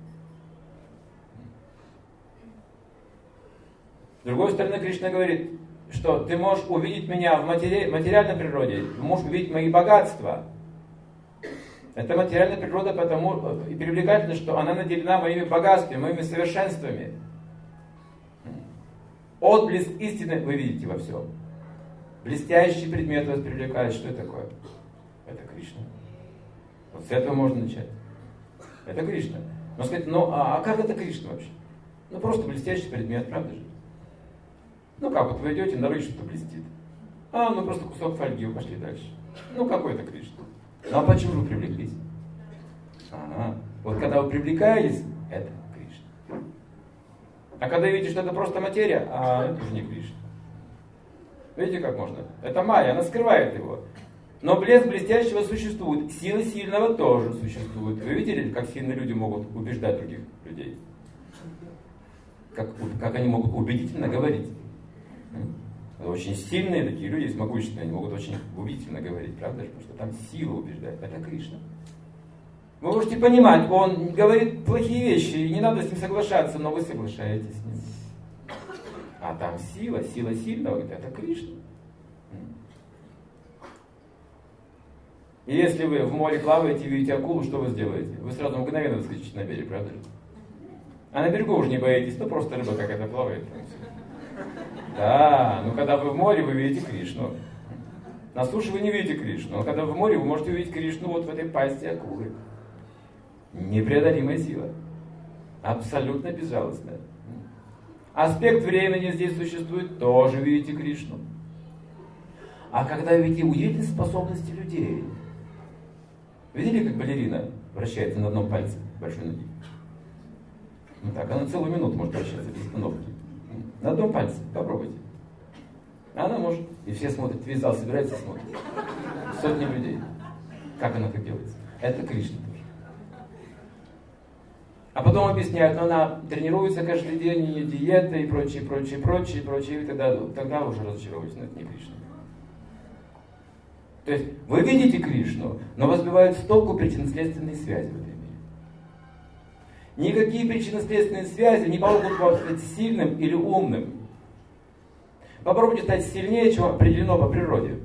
С другой стороны, Кришна говорит, что ты можешь увидеть меня в матери... материальной природе, ты можешь увидеть мои богатства. Это материальная природа потому и привлекательна, что она наделена моими богатствами, моими совершенствами. Отблеск истины вы видите во всем. Блестящий предмет вас привлекает. Что это такое? Это Кришна. Вот с этого можно начать. Это Кришна. Но сказать, ну а, а как это Кришна вообще? Ну просто блестящий предмет, правда же? Ну как, вот вы идете, на рынке что-то блестит. А, ну просто кусок фольги, вы пошли дальше. Ну какой это Кришна? Ну а почему вы привлеклись? Ага. Вот когда вы привлекаетесь, это Кришна. А когда видите, что это просто материя, а это уже не Кришна. Видите, как можно? Это майя, она скрывает его. Но блеск блестящего существует. Сила сильного тоже существует. Вы видели, как сильные люди могут убеждать других людей? Как, как они могут убедительно говорить? Очень сильные такие люди, есть могущественные, они могут очень убедительно говорить, правда же? Потому что там сила убеждает. Это Кришна. Вы можете понимать, он говорит плохие вещи, и не надо с ним соглашаться, но вы соглашаетесь с ним. А там сила, сила сильного, это Кришна. И если вы в море плаваете и видите акулу, что вы сделаете? Вы сразу мгновенно выскочите на берег, правда же? А на берегу уже не боитесь, ну просто рыба какая-то плавает. Да, но когда вы в море, вы видите Кришну. На суше вы не видите Кришну, но когда вы в море, вы можете увидеть Кришну вот в этой пасти акулы. Непреодолимая сила. Абсолютно безжалостная. Аспект времени здесь существует, тоже видите Кришну. А когда видите удивительные способности людей. Видели, как балерина вращается на одном пальце большой ноги? Ну так, она целую минуту может вращаться без остановки. На одном пальце, попробуйте. Она может. И все смотрят, весь зал собирается и смотрит. Сотни людей. Как она так делается? Это Кришна тоже. А потом объясняют, но она тренируется каждый день, и диета, и прочее, прочее, прочее, прочее, и тогда, тогда уже разочаровываюсь, но это не Кришна. То есть вы видите Кришну, но вас сбивают с толку причинно-следственные связи в этом мире. Никакие причинно-следственные связи не помогут вам стать сильным или умным. Попробуйте стать сильнее, чем определено по природе.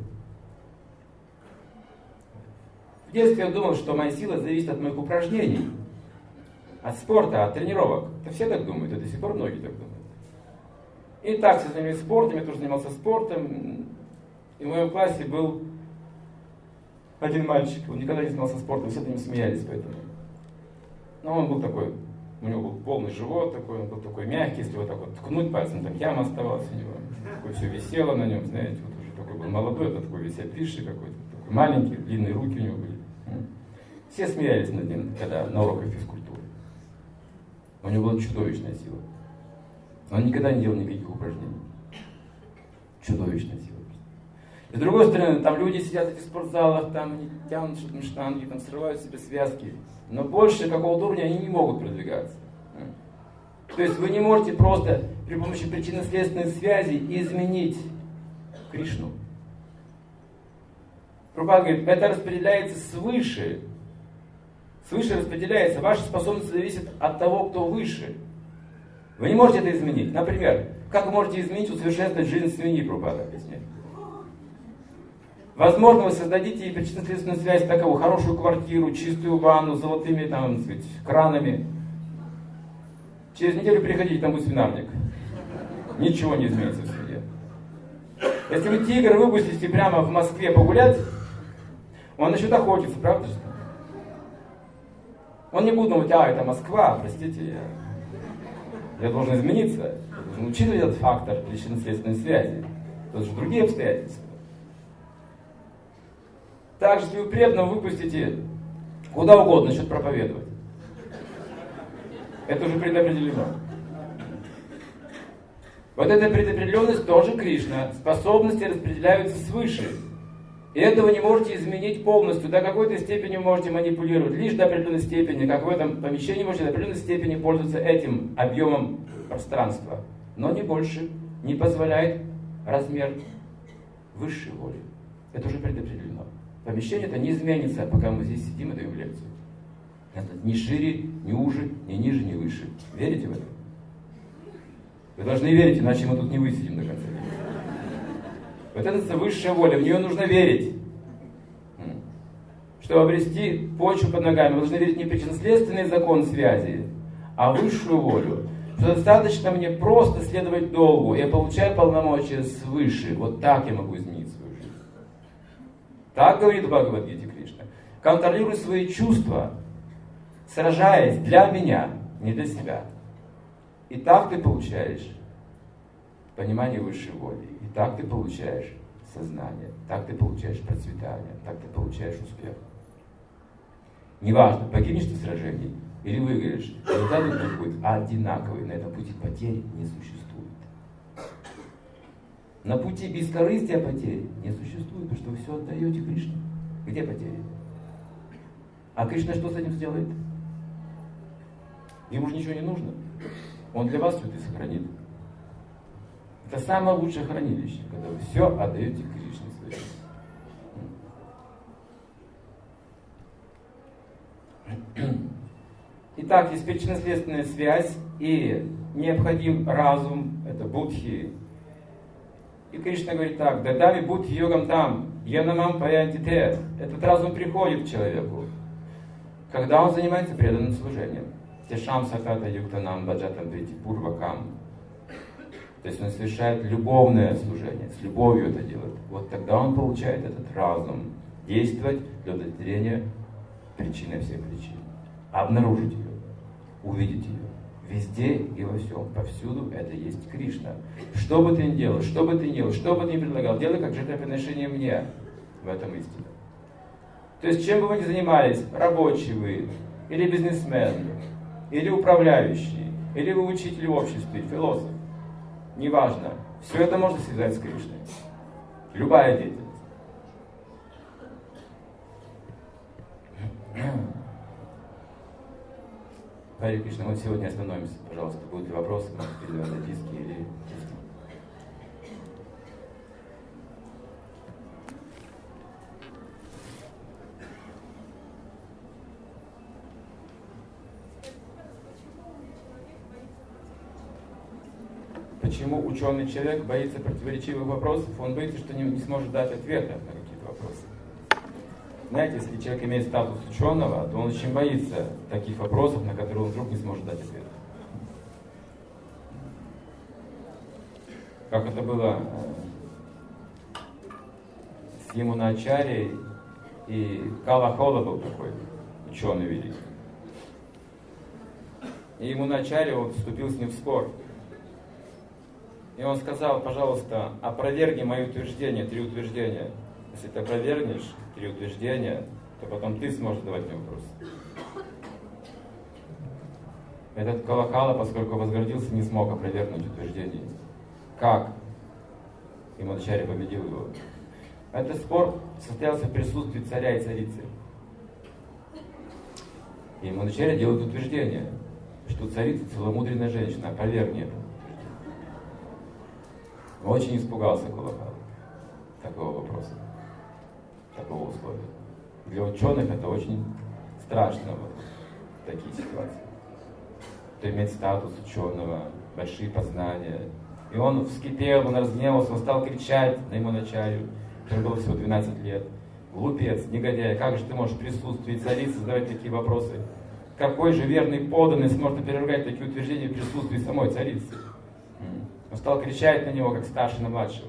В детстве я думал, что моя сила зависит от моих упражнений, от спорта, от тренировок. Это все так думают, и до сих пор многие так думают. И так все занимались спортом, я тоже занимался спортом. И в моем классе был один мальчик, он никогда не занимался спортом, все над ним смеялись поэтому. Но он был такой, у него был полный живот такой, он был такой мягкий, если его так вот ткнуть пальцем, там яма оставалась у него. Такое все висело на нем, знаете, вот уже такой был молодой, это такой весь обвисший какой-то, такой маленький, длинные руки у него были. Все смеялись над ним, когда на уроках физкультуры. У него была чудовищная сила. Он никогда не делал никаких упражнений. Чудовищная сила. И с другой стороны, там люди сидят в этих спортзалах, там они тянут что-то на штанги, там срывают себе связки. Но больше какого-то уровня они не могут продвигаться. То есть вы не можете просто при помощи причинно-следственной связи изменить Кришну. Прабхупада говорит, это распределяется свыше. Свыше распределяется. Ваши способности зависят от того, кто выше. Вы не можете это изменить. Например, как вы можете изменить, усовершенствовать жизнь свиньи, Прабхупада объясняет. Возможно, вы создадите и причинно-следственную связь таковую, хорошую квартиру, чистую ванну, с золотыми там, так сказать, кранами. Через неделю приходите, там будет свинарник. Ничего не изменится в свинье. Если вы тигра выпустите прямо в Москве погулять, он начнет охотиться, правда же? Он не будет думать, а, это Москва, простите, я, я должен измениться. Я должен учитывать этот фактор причинно-следственной связи. Это же другие обстоятельства. Также, если вы преданно выпустите куда угодно, начнет проповедовать. Это уже предопределено. Вот эта предопределенность тоже Кришна. Способности распределяются свыше. И этого не можете изменить полностью. До какой-то степени вы можете манипулировать. Лишь до определенной степени, как в этом помещении, можете до определенной степени пользоваться этим объемом пространства. Но не больше. Не позволяет размер высшей воли. Это уже предопределено. Помещение это не изменится, пока мы здесь сидим и даем лекцию. Это ни шире, ни уже, ни ниже, ни выше. Верите в это? Вы должны верить, иначе мы тут не высидим до конца. Вот это высшая воля, в нее нужно верить. Чтобы обрести почву под ногами, вы должны верить не в причинно-следственный закон связи, а в высшую волю. Что достаточно мне просто следовать долгу, я получаю полномочия свыше. Вот так я могу изменить свою жизнь. Так говорит Бхагавад-гите Кришна. Контролируй свои чувства, сражаясь для меня, не для себя. И так ты получаешь понимание высшей воли. И так ты получаешь сознание. Так ты получаешь процветание. Так ты получаешь успех. Неважно, погибнешь ты в сражении или выиграешь, результат будет одинаковый. На этом пути потерь не существует. На пути бескорыстия потерь не существует, потому что вы все отдаете Кришне. Где потери? А Кришна что с этим сделает? Ему же ничего не нужно. Он для вас все это сохранит. Это самое лучшее хранилище, когда вы все отдаете Кришне своей. Итак, есть причинно-следственная связь и необходим разум, это будхи, И Кришна говорит так: «Дадами будьте йогам там, янамам паянтите». Этот разум приходит к человеку, когда он занимается преданным служением. Тешам саката юктанам баджатам прити пурвакам. То есть он совершает любовное служение, с любовью это делает. Вот тогда он получает этот разум действовать для удовлетворения причины всех причин. Обнаружить ее, увидеть ее. Везде и во всем, повсюду это есть Кришна. Что бы ты ни делал, что бы ты ни делал, что бы ты ни предлагал, делай как жертвоприношение мне. В этом истина. То есть чем бы вы ни занимались, рабочий вы, или бизнесмен, или управляющий, или вы учитель в обществе, философ, неважно. Все это можно связать с Кришной. Любая деятельность. Харе Кришна, мы сегодня остановимся, пожалуйста. Будут ли вопросы, можете передавать записки или письма. Почему ученый человек боится противоречивых вопросов? Он боится, что не, не сможет дать ответа на какие-то вопросы. Знаете, если человек имеет статус ученого, то он очень боится таких вопросов, на которые он вдруг не сможет дать ответ. Как это было с Ямуначарьей и Калахола был такой ученый великий. И Ямуначарья вот вступил с ним в спор. И он сказал: пожалуйста, опровергни мои утверждения, три утверждения. Если ты опровергнешь три утверждения, то потом ты сможешь задавать мне вопросы. Этот Калахала, поскольку возгордился, не смог опровергнуть утверждение. Как? Ямуначарья победил его. Этот спор состоялся в присутствии царя и царицы. И Ямуначарья делает утверждение, что царица целомудренная женщина, опровергни это. Очень испугался Калахала такого вопроса, такого условия. Для ученых это очень страшно, вот, такие ситуации. Кто имеет статус ученого, большие познания. И он вскипел, он разгневался, он стал кричать на Ямуначарью, который было всего двенадцать лет. Глупец, негодяй, как же ты можешь в присутствии царицы задавать такие вопросы? Какой же верный подданный сможет опровергать такие утверждения в присутствии самой царицы? Он стал кричать на него, как старший на младшего.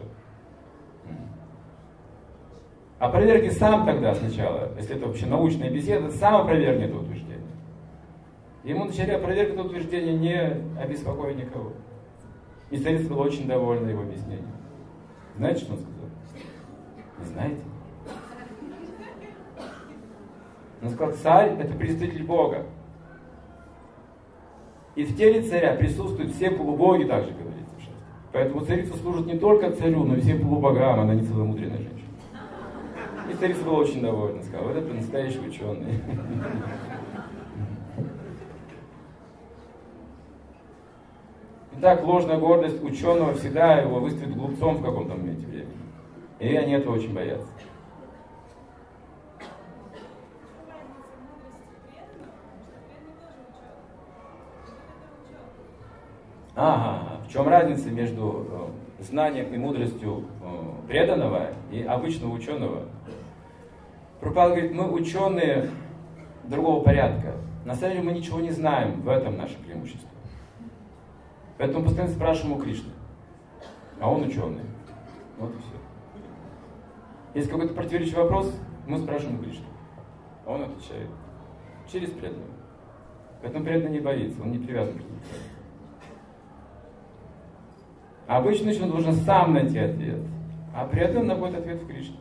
Опровергни сам тогда сначала, если это вообще научная беседа, сам опровергни это утверждение. Ему начали опровергнуть это утверждение, не обеспокоить никого. И царица была очень довольна его объяснением. Знаете, что он сказал? Не знаете? Он сказал: царь — это представитель Бога. И в теле царя присутствуют все полубоги, также говорится в шестом. Поэтому царица служит не только царю, но и всем полубогам, она не целомудренная женщина. И царица была очень довольна, сказала: вот это настоящий ученый. Итак, ложная гордость ученого всегда его выставит глупцом в каком-то моменте времени. И они этого очень боятся. Ага, в чем разница между э, знанием и мудростью э, преданного и обычного ученого? Прабхупада говорит: мы ученые другого порядка. На самом деле мы ничего не знаем, в этом наше преимущество. Поэтому постоянно спрашиваем у Кришны. А он ученый. Вот и все. Если какой-то противоречивый вопрос, мы спрашиваем у Кришны. А он отвечает. Через преданного. Поэтому преданный не боится, он не привязан к нему. А обычно он должен сам найти ответ. А преданный находит ответ в Кришне.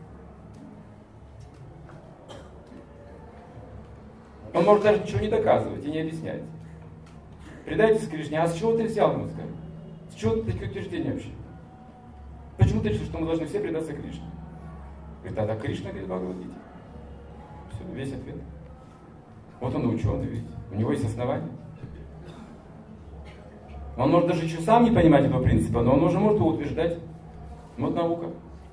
Он может даже ничего не доказывать и не объяснять. Предайтесь Кришне: а с чего ты взял, ему скажи? С чего ты такие утверждения вообще? Почему ты решил, что мы должны все предаться Кришне? Говорит: тогда Кришна говорит в Бхагавад-гите. Все, весь ответ. Вот он и ученый, видите. У него есть основания. Он может даже еще сам не понимать этого принципа, но он уже может его утверждать. Вот наука.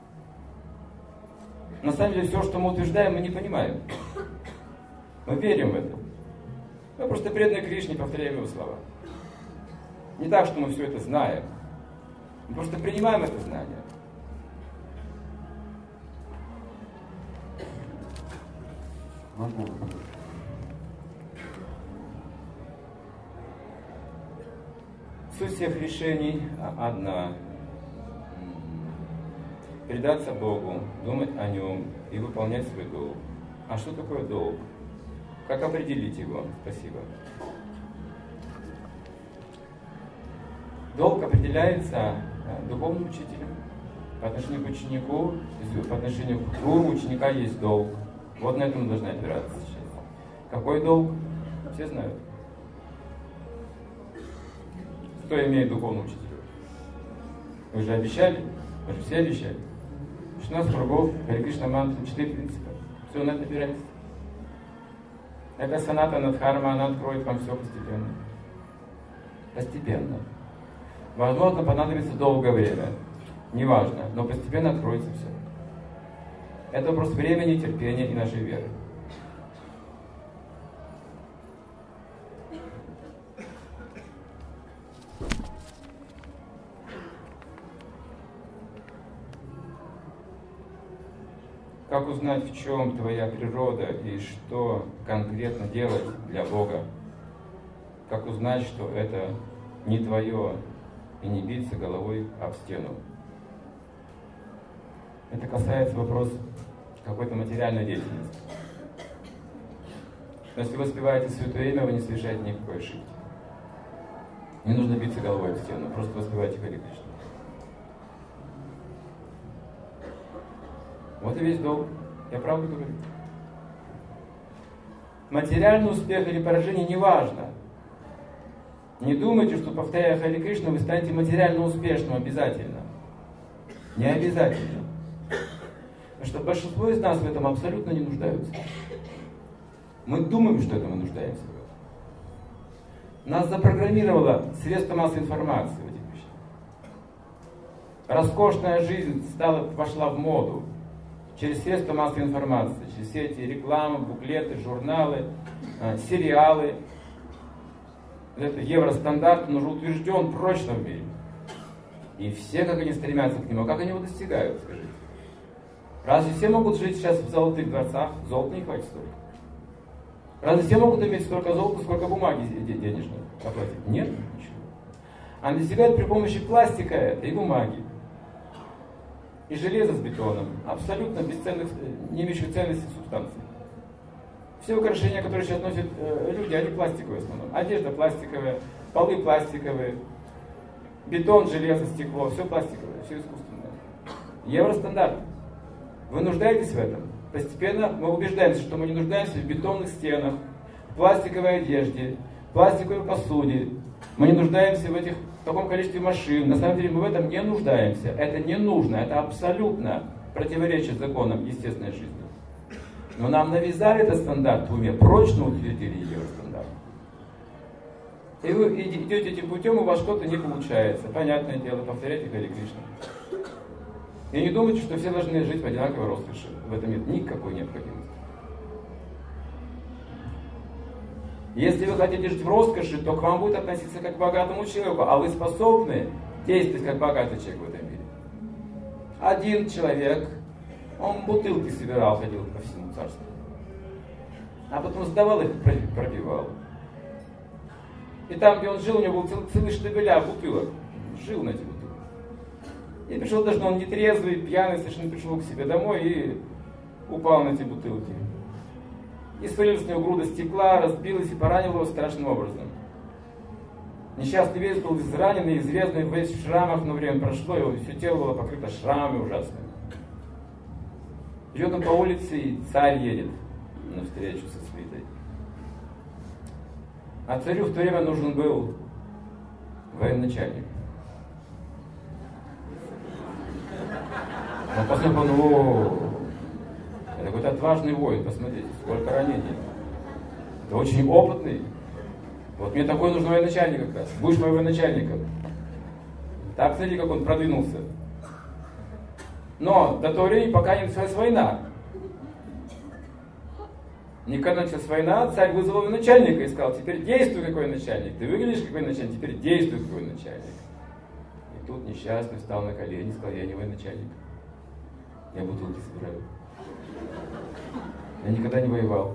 На самом деле все, что мы утверждаем, мы не понимаем. Мы верим в это. Мы просто преданы Кришне, повторяем его слова. Не так, что мы все это знаем. Мы просто принимаем это знание. Могу. Суть всех решений одна. Предаться Богу, думать о Нем и выполнять свой долг. А что такое долг? Как определить его? Спасибо. Долг определяется духовным учителем. По отношению к ученику, по отношению к гуру ученика есть долг. Вот на этом мы должны опираться сейчас. Какой долг? Все знают. Кто имеет духовного учителя? Вы же обещали? Вы же все обещали. шестнадцать кругов, Харе Кришна мантры, четыре принципа. Все на это опирайтесь. Это санатана дхарма, она откроет вам все постепенно. Постепенно. Возможно, понадобится долгое время. Неважно, но постепенно откроется все. Это вопрос времени, терпения и нашей веры. Как узнать, в чем твоя природа и что конкретно делать для Бога? Как узнать, что это не твое, и не биться головой об стену? Это касается вопроса какой-то материальной деятельности. Но если вы воспеваете Святое Имя, вы не совершаете никакой ошибки. Не нужно биться головой об стену, просто воспевайте Харе Кришна. Вот и весь долг. Я правду говорю. Материальный успех или поражение не важно. Не думайте, что, повторяя Харе Кришна, вы станете материально успешным обязательно. Не обязательно. Потому что большинство из нас в этом абсолютно не нуждаются. Мы думаем, что это мы нуждаемся в этом. Нас запрограммировало средство массовой информации в этих вещах. Роскошная жизнь стала, пошла в моду. Через средства массовой информации, через все эти рекламы, буклеты, журналы, э, сериалы. Это евростандарт, он уже утвержден прочно в мире. И все, как они стремятся к нему, как они его достигают, скажите? Разве все могут жить сейчас в золотых дворцах? Золота не хватит столько. Разве все могут иметь столько золота, сколько бумаги денежной оплатить? Нет, ничего. Они достигают при помощи пластика это и бумаги. И железо с бетоном, абсолютно бесценных, не имеющих ценности субстанций. Все украшения, которые сейчас носят э, люди, они пластиковые в основном. Одежда пластиковая, полы пластиковые, бетон, железо, стекло, все пластиковое, все искусственное. Евростандарт. Вы нуждаетесь в этом? Постепенно мы убеждаемся, что мы не нуждаемся в бетонных стенах, в пластиковой одежде, в пластиковой посуде. Мы не нуждаемся в этих в таком количестве машин. На самом деле мы в этом не нуждаемся. Это не нужно. Это абсолютно противоречит законам естественной жизни. Но нам навязали этот стандарт в уме, прочно утвердили ее стандарт. И вы идете этим путем, у вас что-то не получается. Понятное дело, повторяйте Харе Кришна. И не думайте, что все должны жить в одинаковой роскоши. В этом нет никакой необходимости. Если вы хотите жить в роскоши, то к вам будет относиться как к богатому человеку, а вы способны действовать как богатый человек в этом мире. Один человек, он бутылки собирал, ходил по всему царству. А потом сдавал их, пропивал. И там, где он жил, у него был целый штабеля бутылок. Жил на эти бутылки. И пришел даже, он нетрезвый, пьяный, совершенно пришел к себе домой и упал на эти бутылки. И свалилась с него груда стекла, разбилась и поранила его страшным образом. Несчастный весь был израненный, известный, весь в шрамах, но время прошло, его все тело было покрыто шрамами ужасными. Идет он по улице, и царь едет навстречу со свитой. А царю в то время нужен был военачальник. Он посмотрел, он, о, это какой-то отважный воин, посмотрите, сколько ранений. Это очень опытный. Вот мне такой нужен военачальник как раз. Будешь моим военачальником. Так, смотрите, как он продвинулся. Но до того времени, пока не началась война. Не когда началась война, царь вызвал военачальника и сказал: теперь действуй, какой начальник. Ты выглядишь, какой начальник, теперь действуй, какой начальник. И тут несчастный встал на колени и сказал: я не военачальник, я бутылки собираю. Я никогда не воевал.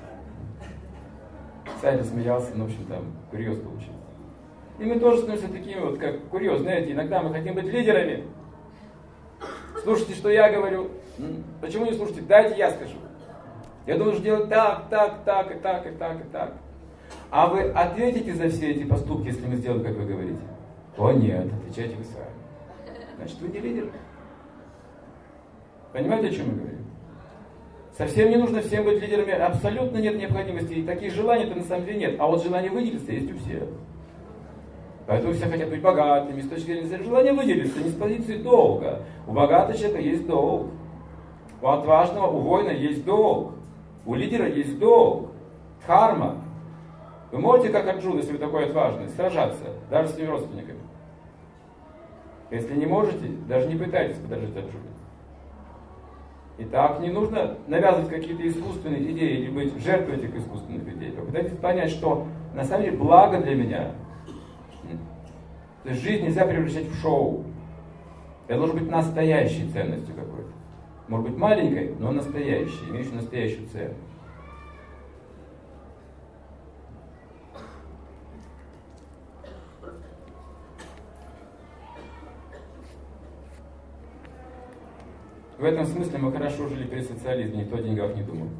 Саня смеялся, но в общем там курьез получился. И мы тоже становимся такими вот, как курьез, знаете, иногда мы хотим быть лидерами. Слушайте, что я говорю. Почему не слушайте? Дайте я скажу. Я должен делать так, так, так, и так, и так, и так. А вы ответите за все эти поступки, если мы сделаем, как вы говорите? О нет, отвечайте вы сами. Значит, вы не лидер. Понимаете, о чем мы говорим? Совсем не нужно всем быть лидерами, абсолютно нет необходимости. И таких желаний-то на самом деле нет. А вот желание выделиться есть у всех. Поэтому все хотят быть богатыми, с точки зрения желания выделиться, не с позиции долга. У богатого человека есть долг. У отважного, у воина есть долг. У лидера есть долг. Дхарма. Вы можете, как Арджуна, если вы такой отважный, сражаться, даже с своими родственниками. Если не можете, даже не пытайтесь подражать Арджуне. Итак, не нужно навязывать какие-то искусственные идеи или быть жертвой этих искусственных идей. Попытайтесь понять, что на самом деле благо для меня. То есть жизнь нельзя превращать в шоу. Это должен быть настоящей ценностью какой-то. Может быть маленькой, но настоящей, имеющей настоящую ценность. В этом смысле мы хорошо жили при социализме, никто о деньгах не думал.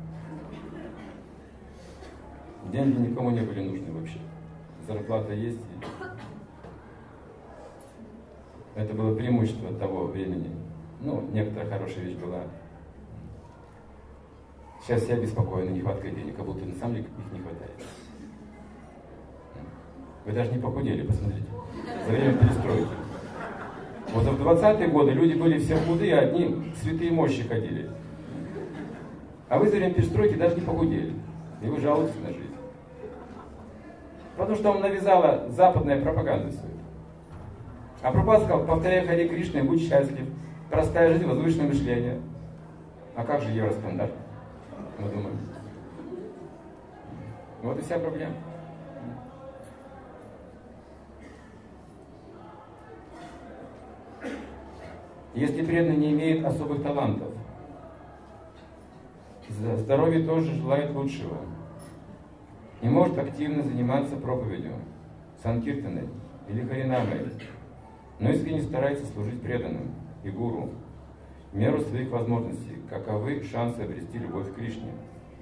Деньги никому не были нужны вообще. Зарплата есть. Это было преимущество того времени. Ну, некоторая хорошая вещь была. Сейчас все обеспокоены нехваткой денег, как будто на самом деле их не хватает. Вы даже не похудели, посмотрите. За время перестройки. Вот в двадцатые годы люди были все худые, одни святые мощи ходили. А вы за время перестройки даже не похудели. И вы жалуетесь на жизнь. Потому что вам навязала западная пропаганда свою. А Прабхупада сказал: повторяй Харе Кришна и будь счастлив. Простая жизнь, возвышенное мышление. А как же евростандарт? Мы думаем. Вот и вся проблема. Если преданный не имеет особых талантов, здоровье тоже желает лучшего, не может активно заниматься проповедью, санкиртаной или харинамой, но искренне старается служить преданным и гуру в меру своих возможностей, каковы шансы обрести любовь к Кришне.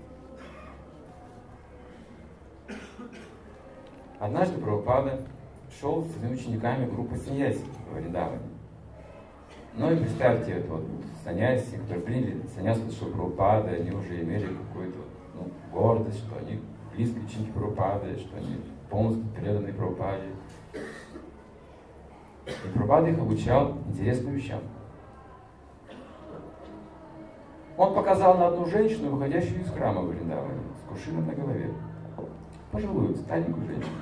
Однажды Прабхупада шел с своими учениками в группу саньяси в Вриндаване. Ну и представьте, это вот саньяси, которые приняли саньясу от Прабхупады, они уже имели какую-то ну, гордость, что они близкие ученики Прабхупады, что они полностью преданы Прабхупаде. И Прабхупада их обучал интересным вещам. Он показал на одну женщину, выходящую из храма в Вриндаване, с кувшином на голове. Пожилую, старенькую женщину.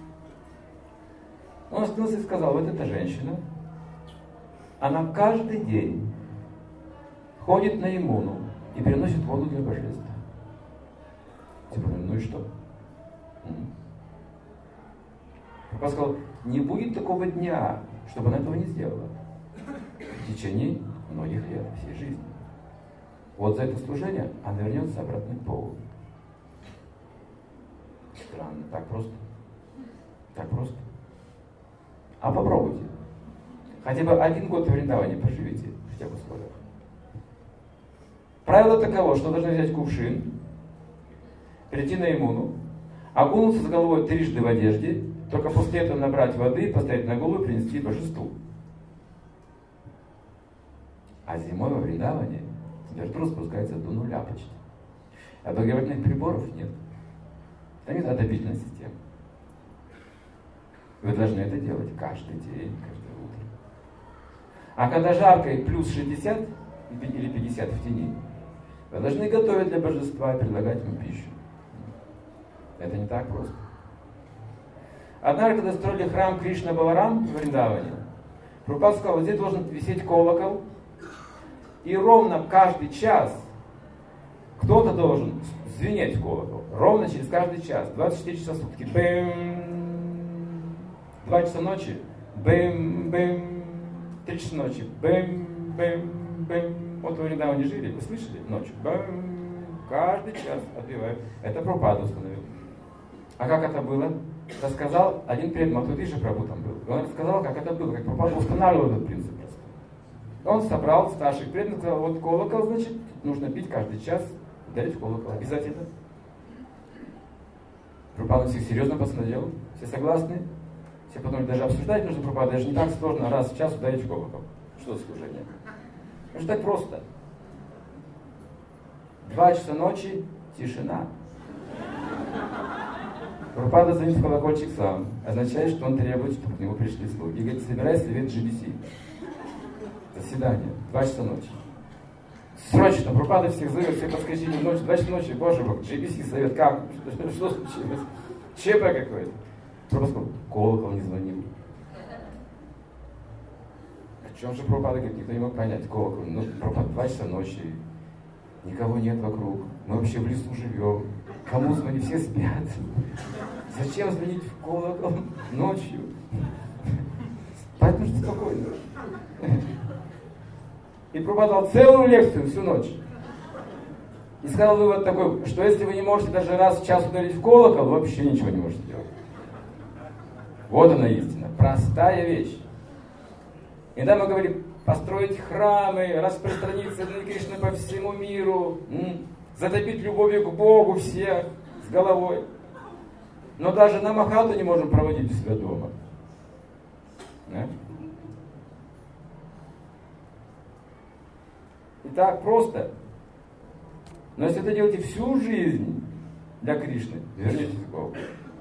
Он остановился и сказал: вот эта женщина, она каждый день ходит на Ямуну и переносит воду для божества. Типа, ну и что? Папа сказал: не будет такого дня, чтобы она этого не сделала. В течение многих лет, всей жизни. Вот за это служение она вернется обратно к Богу. Странно, так просто. Так просто. А попробуйте. Хотя бы один год в Вриндаване поживите в тех условиях. Правило таково, что должны взять кувшин, прийти на Ямуну, окунуться с головой трижды в одежде, только после этого набрать воды, поставить на голову и принести божеству. А зимой во Вриндаване температура спускается до нуля почти. А обогревательных приборов нет. Там нет отопительной системы. Вы должны это делать каждый день, каждое утро. А когда жарко и плюс шестьдесят или пятьдесят в тени, вы должны готовить для божества и предлагать ему пищу. Это не так просто. Однажды, когда строили храм Кришна Баларам в Вриндаване, Прабхупада сказал: вот здесь должен висеть колокол, и ровно каждый час кто-то должен звенеть в колокол. Ровно через каждый час, двадцать четыре часа в сутки. Бэм! Два часа ночи Бэм-бэм. Три часа ночи. Бэм-бэм-бэм. Вот вы недавно не жили, вы слышали? Ночью. Бэм. Каждый час отбивают. Это Прабхупада установил. А как это было? Рассказал один преданный, вот видишь, Прабху там был. Он рассказал, как это было, как Прабхупада устанавливал этот принцип просто. Он собрал старших преданных, сказал, вот колокол, значит, нужно бить каждый час, ударить в колокол. Обязательно. Прабхупада всех серьезно посмотрел. Все согласны? Все подумали, даже обсуждать нужно Прабхупада, даже не так сложно раз в час ударить в колокол. Что за служение? Это же так просто. Два часа ночи, тишина. Прабхупада звонит в колокольчик сам. Означает, что он требует, чтобы к нему пришли слуги. И говорит, собирай совет джи би си. Заседание. Два часа ночи. Срочно. Прабхупада всех зовет, все подскочили в ночь. Два часа ночи. Боже мой, джи би си совет. Как? Что, что случилось? ЧП какое-то. Прабхупада сказал, колокол не звонил. О чем же Прабхупада говорит? Никто не мог понять. Колокол. Ну, Прабхупада, два часа ночи. Никого нет вокруг. Мы вообще в лесу живем. Кому звонить? Все спят. Зачем звонить в колокол ночью? Спать нужно спокойно. И Прабхупада дал целую лекцию всю ночь. И сказал вывод такой, что если вы не можете даже раз в час ударить в колокол, вы вообще ничего не можете делать. Вот она истина. Простая вещь. Иногда мы говорим, построить храмы, распространить сознание Кришны по всему миру, м- затопить любовью к Богу всех с головой. Но даже на Махату не можем проводить у себя дома. Да? И так просто. Но если это делаете всю жизнь для Кришны, вернетесь к Богу.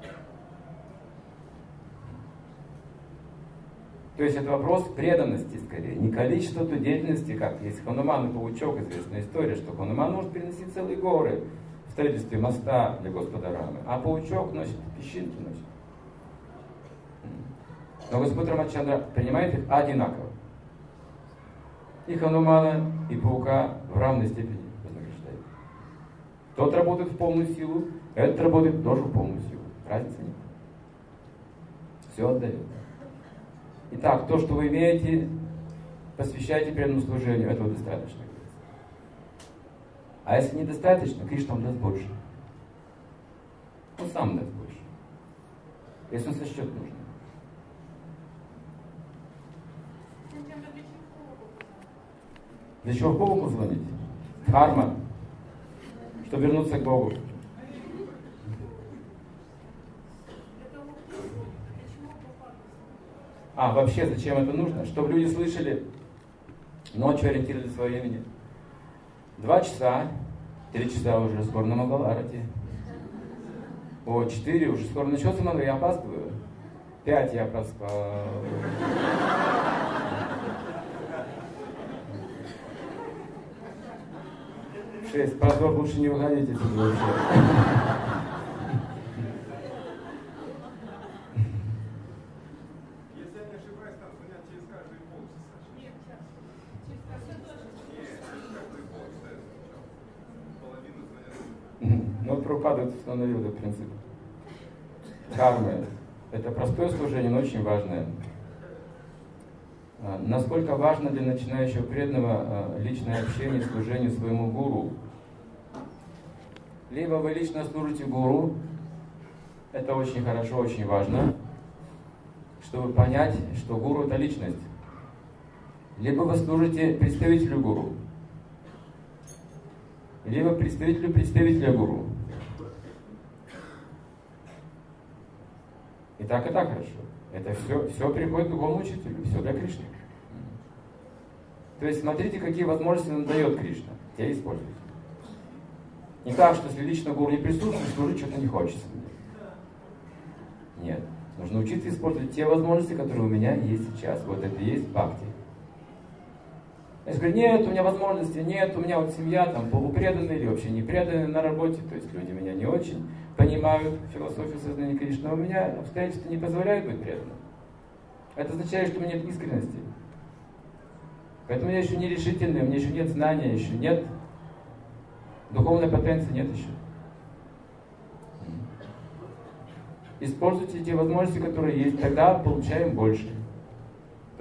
То есть это вопрос преданности скорее, не количество той деятельности, как есть Хануман и паучок, известная история, что Хануман может переносить целые горы в строительстве моста для Господа Рамы, а паучок носит песчинки носит. Но Господь Рамачандра принимает их одинаково. И Ханумана, и паука в равной степени вознаграждает. Тот работает в полную силу, этот работает тоже в полную силу. Разницы нет. Все отдает. Итак, то, что вы имеете, посвящайте преданному служению, этого достаточно. А если недостаточно, Кришна вам даст больше. Он сам даст больше. Если он сочтет нужно. Для чего к Богу позвонить? Дхарма. Чтобы вернуться к Богу. А, вообще, зачем это нужно? Чтобы люди слышали, ночью ориентировали свое имени. Два часа, три часа уже скоро на Мангаларате. О, четыре уже скоро начнется, но я опаздываю. Пять я проспал. Шесть. Позор, лучше не выходите отсюда вообще. Ну, Прабхупада установил этот принцип. Кармы. Это простое служение, но очень важное. Насколько важно для начинающего преданного личное общение и служение своему гуру. Либо вы лично служите гуру, это очень хорошо, очень важно, чтобы понять, что гуру это личность. Либо вы служите представителю гуру, либо представителю представителя гуру. И так, и так хорошо. Это все, все приходит к духовному учителю, все для Кришны. То есть смотрите, какие возможности нам дает Кришна. Те используйте. Не так, что если лично гуру не присутствует, служить что-то не хочется. Нет. Нужно учиться использовать те возможности, которые у меня есть сейчас. Вот это и есть бхакти. Я говорю, нет, у меня возможности, нет, у меня вот семья там полупреданная или вообще не преданная на работе, то есть люди меня не очень понимают философию сознания Кришны, но у меня обстоятельства не позволяют быть преданным. Это означает, что у меня нет искренности. Поэтому я еще не решительный, у меня еще нет знания, еще нет духовной потенции, нет еще. Используйте те возможности, которые есть, тогда получаем больше.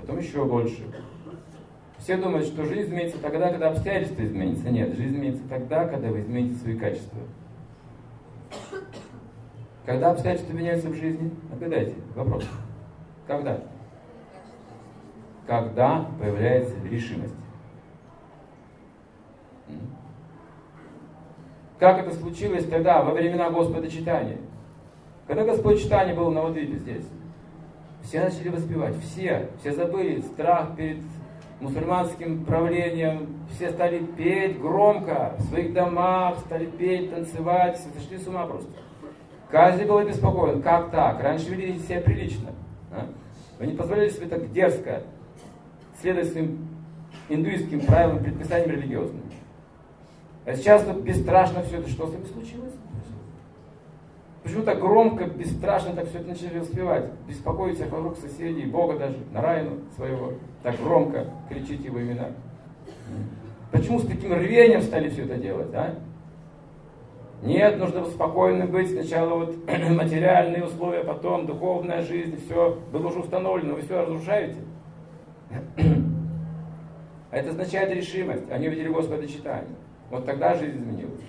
потом еще больше. Все думают, что жизнь изменится тогда, когда обстоятельства изменятся. Нет, жизнь изменится тогда, когда вы измените свои качества. Когда обстоятельства меняются в жизни? Отгадайте, вопрос. Когда? Когда появляется решимость. Как это случилось тогда, во времена Господа читания? Когда Господь читания был на Владыке здесь, все начали воспевать, все, все забыли страх перед мусульманским правлением, все стали петь громко в своих домах, стали петь, танцевать, все сошли с ума просто. Каждый был обеспокоен, как так? Раньше вели себя прилично. А? Вы не позволяли себе так дерзко следовать своим индуистским правилам, предписаниям религиозным. А сейчас вот бесстрашно все это, что с вами случилось? Почему так громко, бесстрашно так все это начали воспевать? Беспокоить всех вокруг соседей, Бога даже, Нараяну своего, так громко кричить его имена. Почему с таким рвением стали все это делать, а? Нет, нужно спокойно быть. Сначала вот материальные условия, потом духовная жизнь, все было уже установлено, вы все разрушаете. Это означает решимость. Они увидели Господа читания. Вот тогда жизнь изменилась.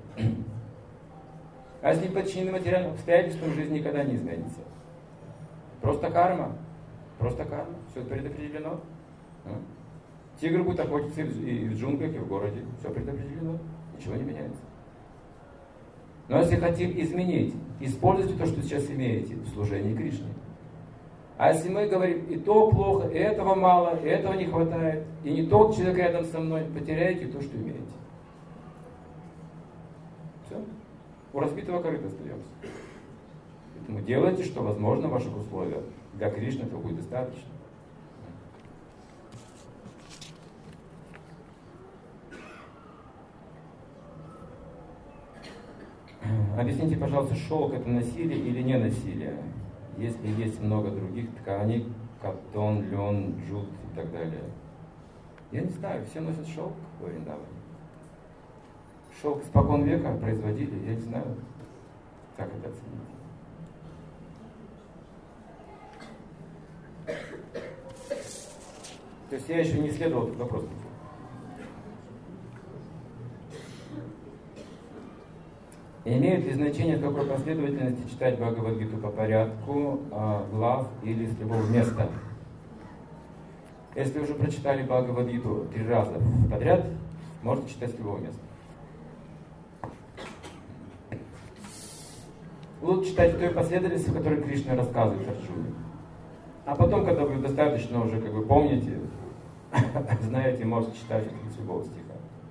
А если не подчинены материальным обстоятельствам, жизнь никогда не изменится. Просто карма. Просто карма. Все предопределено. Тигр будет охотиться и в джунглях, и в городе. Все предопределено. Ничего не меняется. Но если хотим изменить, используйте то, что сейчас имеете в служении Кришне. А если мы говорим, и то плохо, и этого мало, и этого не хватает, и не тот человек рядом со мной, потеряете то, что имеете. Все. У разбитого корыта остаемся. Поэтому делайте, что возможно в ваших условиях. Для Кришны этого будет достаточно. Объясните, пожалуйста, шелк это насилие или не насилие? Если есть много других тканей, катон, лен, джут и так далее. Я не знаю, все носят шелк в Вриндаване. Шелк испокон века производили, я не знаю, как это оценить. То есть я еще не исследовал этот вопрос. Имеет ли значение, в какой последовательности читать Бхагавад-гиту по порядку глав или с любого места? Если уже прочитали Бхагавад-гиту три раза подряд, можно читать с любого места. Лучше читать в той последовательности, в которой Кришна рассказывает Арджуне. А потом, когда вы достаточно уже как бы помните, знаете, можете читать с любого стиха.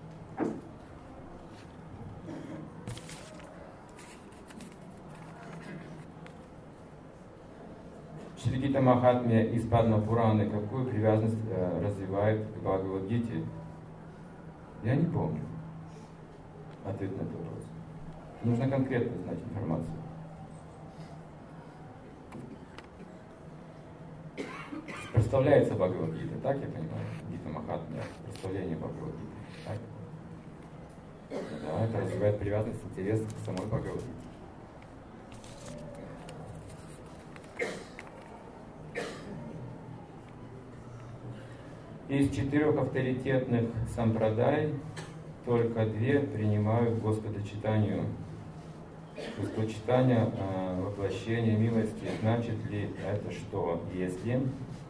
Шри Гита Махатмья из Падма Пураны какую привязанность э, развивает к Бхагавад-гите? Я не помню ответ на этот вопрос. Нужно конкретно знать информацию. Проставляется Бхагавад-гита, так я понимаю? Гита Махатмья, проставление Бхагавад-гиты. Так? Да, это развивает привязанность, интерес к самой Бхагавад-гите. Из четырех авторитетных сампрадай только две принимают Господа читанию. Господь читания, э, воплощение милости, значит ли это, что если,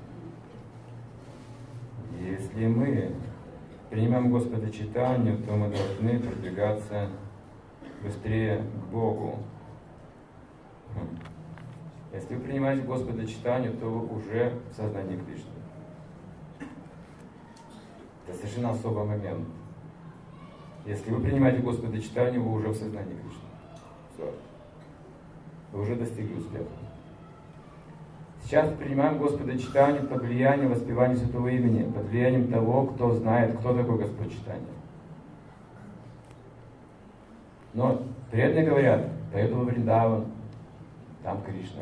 если мы принимаем Господа читанию, то мы должны продвигаться быстрее к Богу. Если вы принимаете Господа читанию, то вы уже в сознании Кришны. Это совершенно особый момент. Если вы принимаете Господа читанию, вы уже в сознании Кришны. Все. Вы уже достигли успеха. Сейчас принимаем Господа читанию под влиянием воспевания Святого Имени, под влиянием того, кто знает, кто такой Господь читания. Но преданные говорят, поеду во Вриндаван, там Кришна.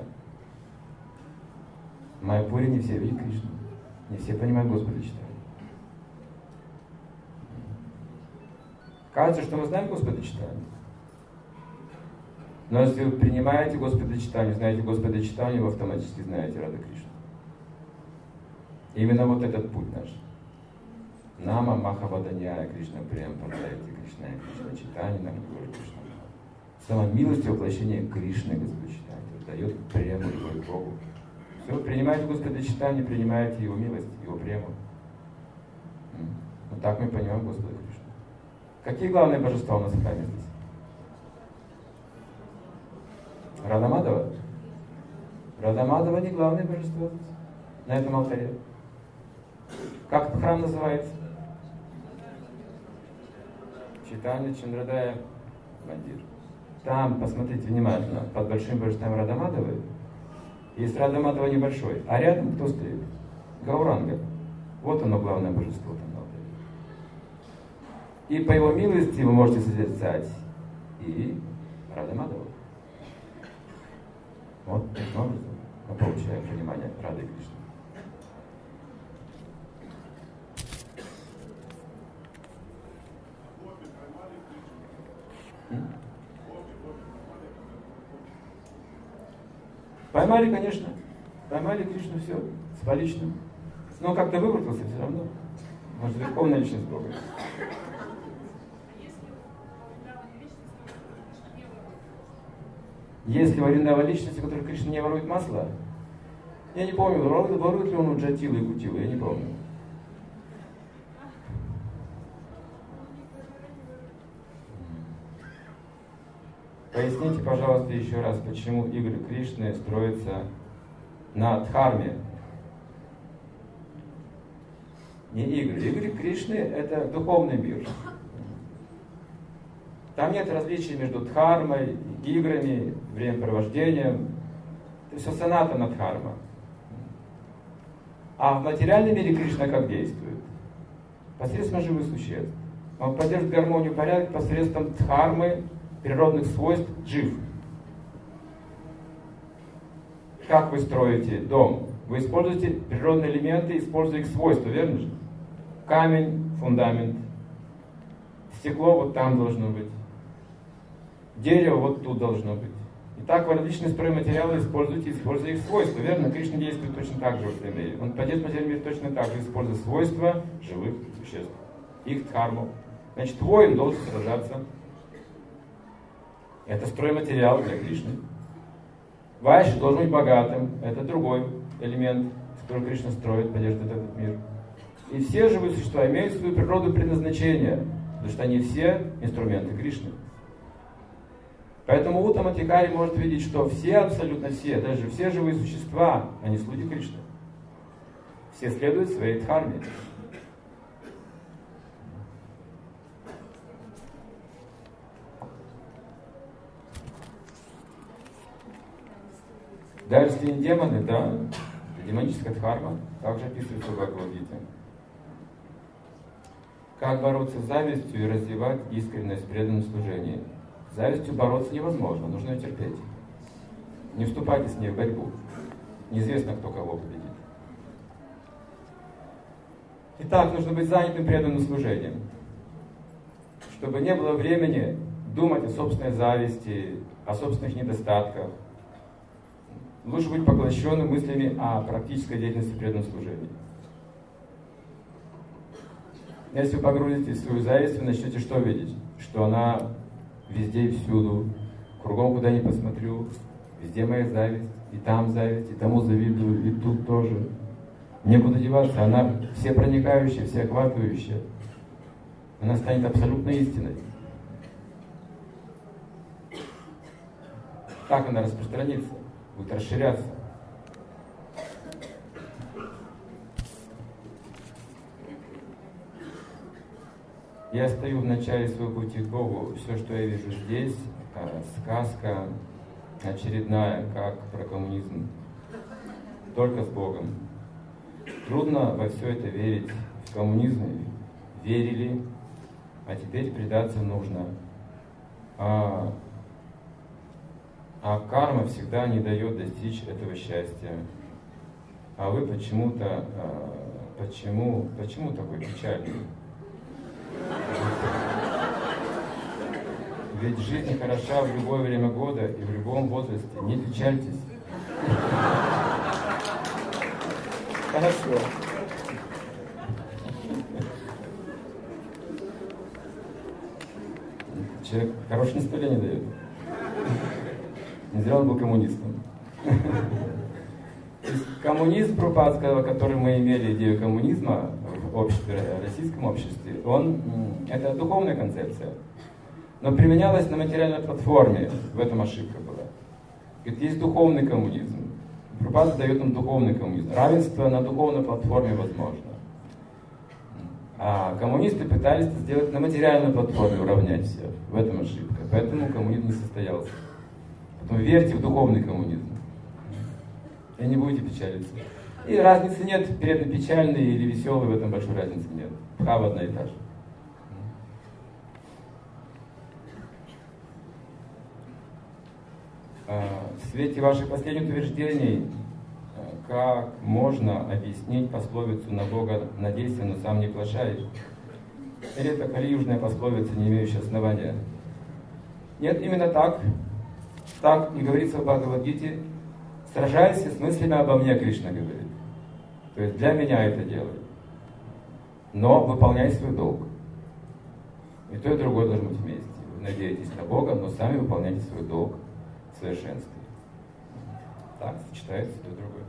В Майяпуре не все видят Кришну, не все понимают Господа читания. Кажется, что мы знаем Господа читания. Но если вы принимаете Господа читания, знаете Господа читания, вы автоматически знаете Рада Кришну. Именно вот этот путь наш. Нама Махаваданьяя Кришна Прем Пардайти Кришна Кришна Читани нам Гуру Кришна. Сама милость и воплощение Кришны, Господь Читани, дает прему любовь к Богу. Все, принимайте Господа Читани, принимайте Его милость, Его прему. Вот так мы понимаем Господа Кришну. Какие главные божества у нас в храме здесь? Радамадава? Радамадава не главное божество здесь, на этом алтаре. Как этот храм называется? Читани Чандрадая Мандир. Там, посмотрите внимательно, под большим божеством Радамадавы есть Радамадава небольшой, а рядом кто стоит? Гауранга. Вот оно главное божество там на алтаре. И по его милости вы можете созерцать и Радамадаву. Вот таким образом мы получаем понимание Рады Кришны. Поймали, конечно. Поймали Кришну, все, с поличным. Но как-то выкрутился все равно. Может, верховная личность Бога. Если Вриндава личности, которая Кришна не ворует масло, я не помню, ворует, ворует ли он у Джатилы и Кутилы, я не помню. Поясните, пожалуйста, еще раз, почему игры Кришны строятся на дхарме. Не игры. Игры Кришны — это духовный мир. Там нет различий между дхармой, играми, времяпровождением. Это все санатана дхарма. А в материальном мире Кришна как действует? Посредством живых существ. Он поддерживает гармонию, порядок посредством дхармы, природных свойств джив. Как вы строите дом? Вы используете природные элементы, используя их свойства, верно же? Камень, фундамент. Стекло вот там должно быть. Дерево вот тут должно быть. И так вы различные стройматериалы используете, используя их свойства, верно? Кришна действует точно так же в этом мире. Он поддерживает материальный мир точно так же, используя свойства живых существ. Их дхарму. Значит, воин должен сражаться. Это стройматериал для Кришны. Вайши должен быть богатым. Это другой элемент, который Кришна строит, поддерживает этот мир. И все живые существа имеют свою природу предназначения, потому что они все инструменты Кришны. Поэтому Уттама Адхикари может видеть, что все, абсолютно все, даже все живые существа, они слуги Кришны. Все следуют своей дхарме. Даже демоны, да, демоническая дхарма, также описывается в Бхагавад-гите. Как бороться с завистью и развивать искренность в преданном служении? С завистью бороться невозможно, нужно ее терпеть. Не вступайте с ней в борьбу. Неизвестно, кто кого победит. Итак, нужно быть занятым преданным служением, чтобы не было времени думать о собственной зависти, о собственных недостатках. Лучше быть поглощенным мыслями о практической деятельности в преданном служении. Если вы погрузитесь в свою зависть, вы начнете что видеть? Что она везде и всюду, кругом куда ни посмотрю, везде моя зависть, и там зависть, и тому завидую, и тут тоже. Некуда деваться, она всепроникающая, всеохватывающая. Она станет абсолютной истиной. Так она распространится, будет расширяться. Я стою в начале своего пути к Богу. Все, что я вижу здесь, сказка очередная, как про коммунизм. Только с Богом. Трудно во все это верить. В коммунизм верили, а теперь предаться нужно. А, а карма всегда не дает достичь этого счастья. А вы почему-то, почему, почему такой печальный? Ведь жизнь хороша в любое время года и в любом возрасте. Не печальтесь. Хорошо. человек хорошее наставление дает. Не зря он был коммунистом. Коммунизм Прабхупада, который мы имели идею коммунизма в обществе, в российском обществе, он, это духовная концепция. Но применялась на материальной платформе, в этом ошибка была. Говорит, есть духовный коммунизм. Прабхупада дает нам духовный коммунизм. Равенство на духовной платформе возможно. А коммунисты пытались это сделать на материальной платформе, уравнять всех. В этом ошибка. Поэтому коммунизм не состоялся. Поэтому верьте в духовный коммунизм. И не будете печалиться. И разницы нет, передо печальный или веселый, в этом большой разницы нет. Бхава одна и та же. В свете ваших последних утверждений, как можно объяснить пословицу «на Бога надейся, но сам не плашай»? Или это калиюжная пословица, не имеющая основания? Нет, именно так. Так и говорится в Бхагавад-гите. Сражайся с мыслями обо мне, Кришна говорит. То есть для меня это делай. Но выполняй свой долг. И то, и другое должно быть вместе. Вы надеетесь на Бога, но сами выполняйте свой долг в совершенстве. Так сочетается то и другое.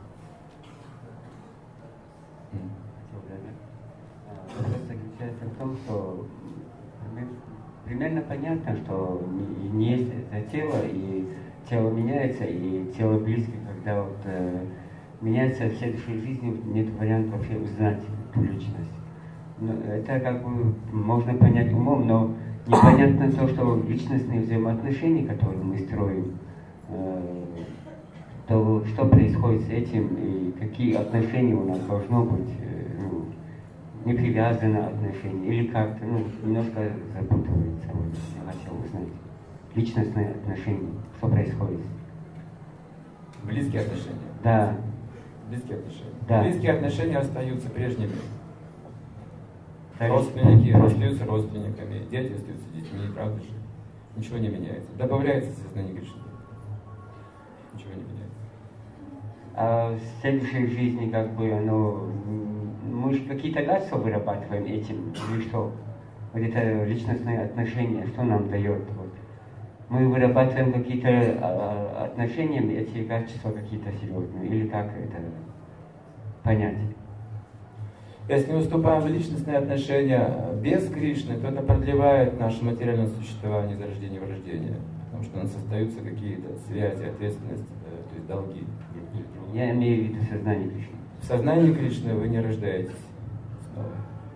Вопрос заключается в том, что примерно понятно, что не есть это тело, и тело меняется, и тело близко, когда вот э, меняется в следующей жизни, нет варианта вообще узнать эту личность. Но это как бы можно понять умом, но непонятно то, что личностные взаимоотношения, которые мы строим, э, то что происходит с этим, и какие отношения у нас должно быть, э, ну, непривязанные отношения, или как-то, ну, немножко запутывается, вот, я хотел узнать. Личностные отношения, что происходит? Близкие отношения? Да. Близкие отношения? Да. Близкие отношения остаются прежними. Да, Родственники да. остаются родственниками, дети остаются детьми, правда же? Ничего не меняется. Добавляется сознание Кришны. Ничего не меняется. А в следующей жизни, как бы, оно, мы же какие-то качества вырабатываем этим, или что? Вот это личностные отношения, что нам дает? Вот. Мы вырабатываем какие-то а, отношения, эти качества какие-то серьезные, или как это понять? Если мы вступаем в личностные отношения без Кришны, то это продлевает наше материальное существование из рождения в рождение. Потому что у нас остаются какие-то связи, ответственность, то есть долги. Я имею в виду сознание Кришны. В сознании Кришны вы не рождаетесь снова.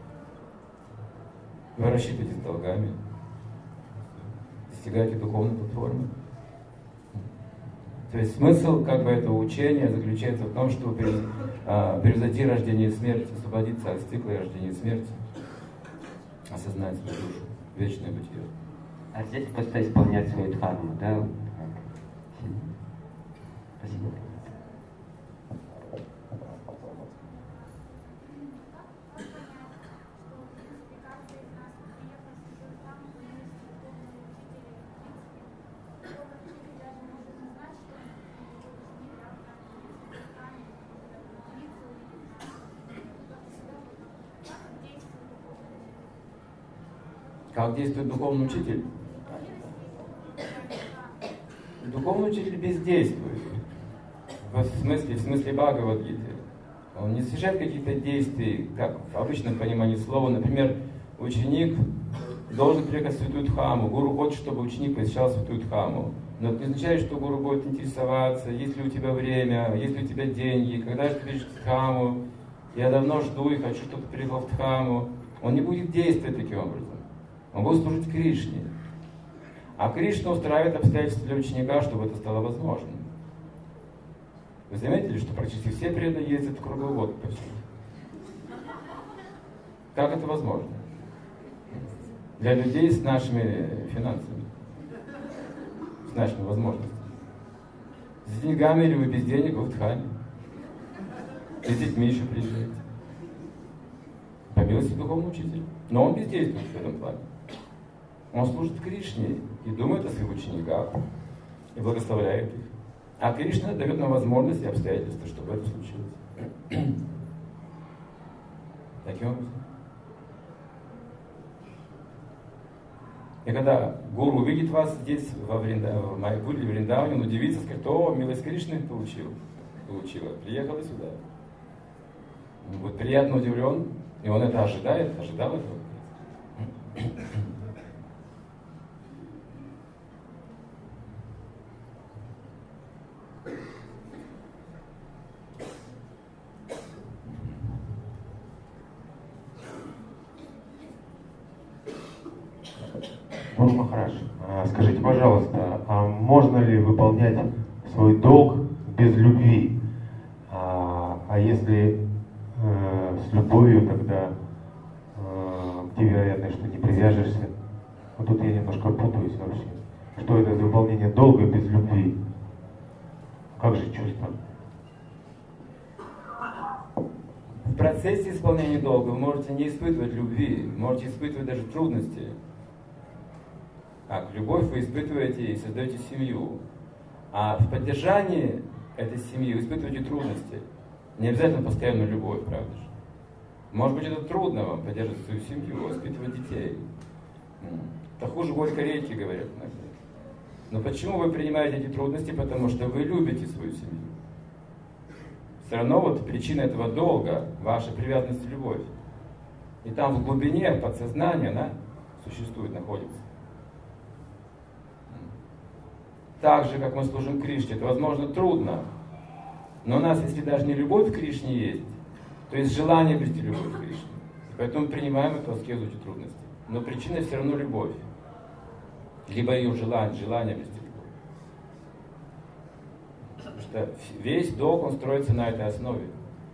Вы рассчитываетесь долгами, достигаете духовной платформы. То есть смысл как бы этого учения заключается в том, чтобы превзойти рождение и смерть, освободиться от цикла рождения и смерти, осознать свою душу, вечное бытие. А здесь просто исполнять свою дхарму, да? Спасибо. Как действует духовный учитель? Духовный учитель бездействует. В смысле, в смысле Бхагавад-гиты. Он не совершает каких-то действий, как в обычном понимании слова. Например, ученик должен приехать в Святую Дхаму. Гуру хочет, чтобы ученик посещал Святую Дхаму. Но это не означает, что гуру будет интересоваться, есть ли у тебя время, есть ли у тебя деньги, когда же ты придешь в Дхаму. Я давно жду и хочу, чтобы ты приехал в Дхаму. Он не будет действовать таким образом. Он будет служить Кришне. А Кришна устраивает обстоятельства для ученика, чтобы это стало возможным. Вы заметили, что практически все преданные ездят в круглый год по всему? Как это возможно? Для людей с нашими финансами, с нашими возможностями. С деньгами или вы без денег, вы в Дхаме. И с детьми еще приезжаете. По милости духовного учителя. Но он бездействует в этом плане. Он служит Кришне и думает о своих учениках, и благословляет их. А Кришна дает нам возможность и обстоятельства, чтобы это случилось. Таким образом. И когда гуру увидит вас здесь, во Вринда... в Майяпуре, в Вриндаване, он удивится, скажет: о, милость Кришны получил, получила, приехала сюда. Он будет приятно удивлен, и он это ожидает, ожидал этого. Гуру Махарадж, скажите, пожалуйста, а можно ли выполнять свой долг без любви? А, а если э, с любовью, тогда э, где вероятность, что не привяжешься? Вот тут я немножко путаюсь вообще. Что это за выполнение долга без любви? Как же чувство? В процессе исполнения долга вы можете не испытывать любви, можете испытывать даже трудности. Так, любовь вы испытываете и создаете семью. А в поддержании этой семьи вы испытываете трудности. Не обязательно постоянную любовь, правда же? Может быть, это трудно вам поддерживать свою семью, воспитывать детей. Это хуже горькой редьки, говорят иногда. Но почему вы принимаете эти трудности? Потому что вы любите свою семью. Все равно вот причина этого долга — ваша привязанность и любовь. И там в глубине подсознания она существует, находится. Так же, как мы служим Кришне, это, возможно, трудно. Но у нас, если даже не любовь к Кришне есть, то есть желание обрести любовь к Кришне. И поэтому мы принимаем эту аскезу, эти трудности. Но причина все равно любовь. Либо ее желание, желание обрести любовь. Потому что весь долг, он строится на этой основе.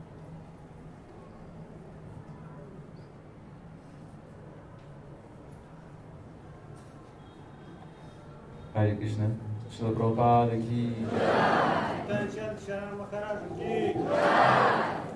Харе Кришна. Шрила Прабхупада ки.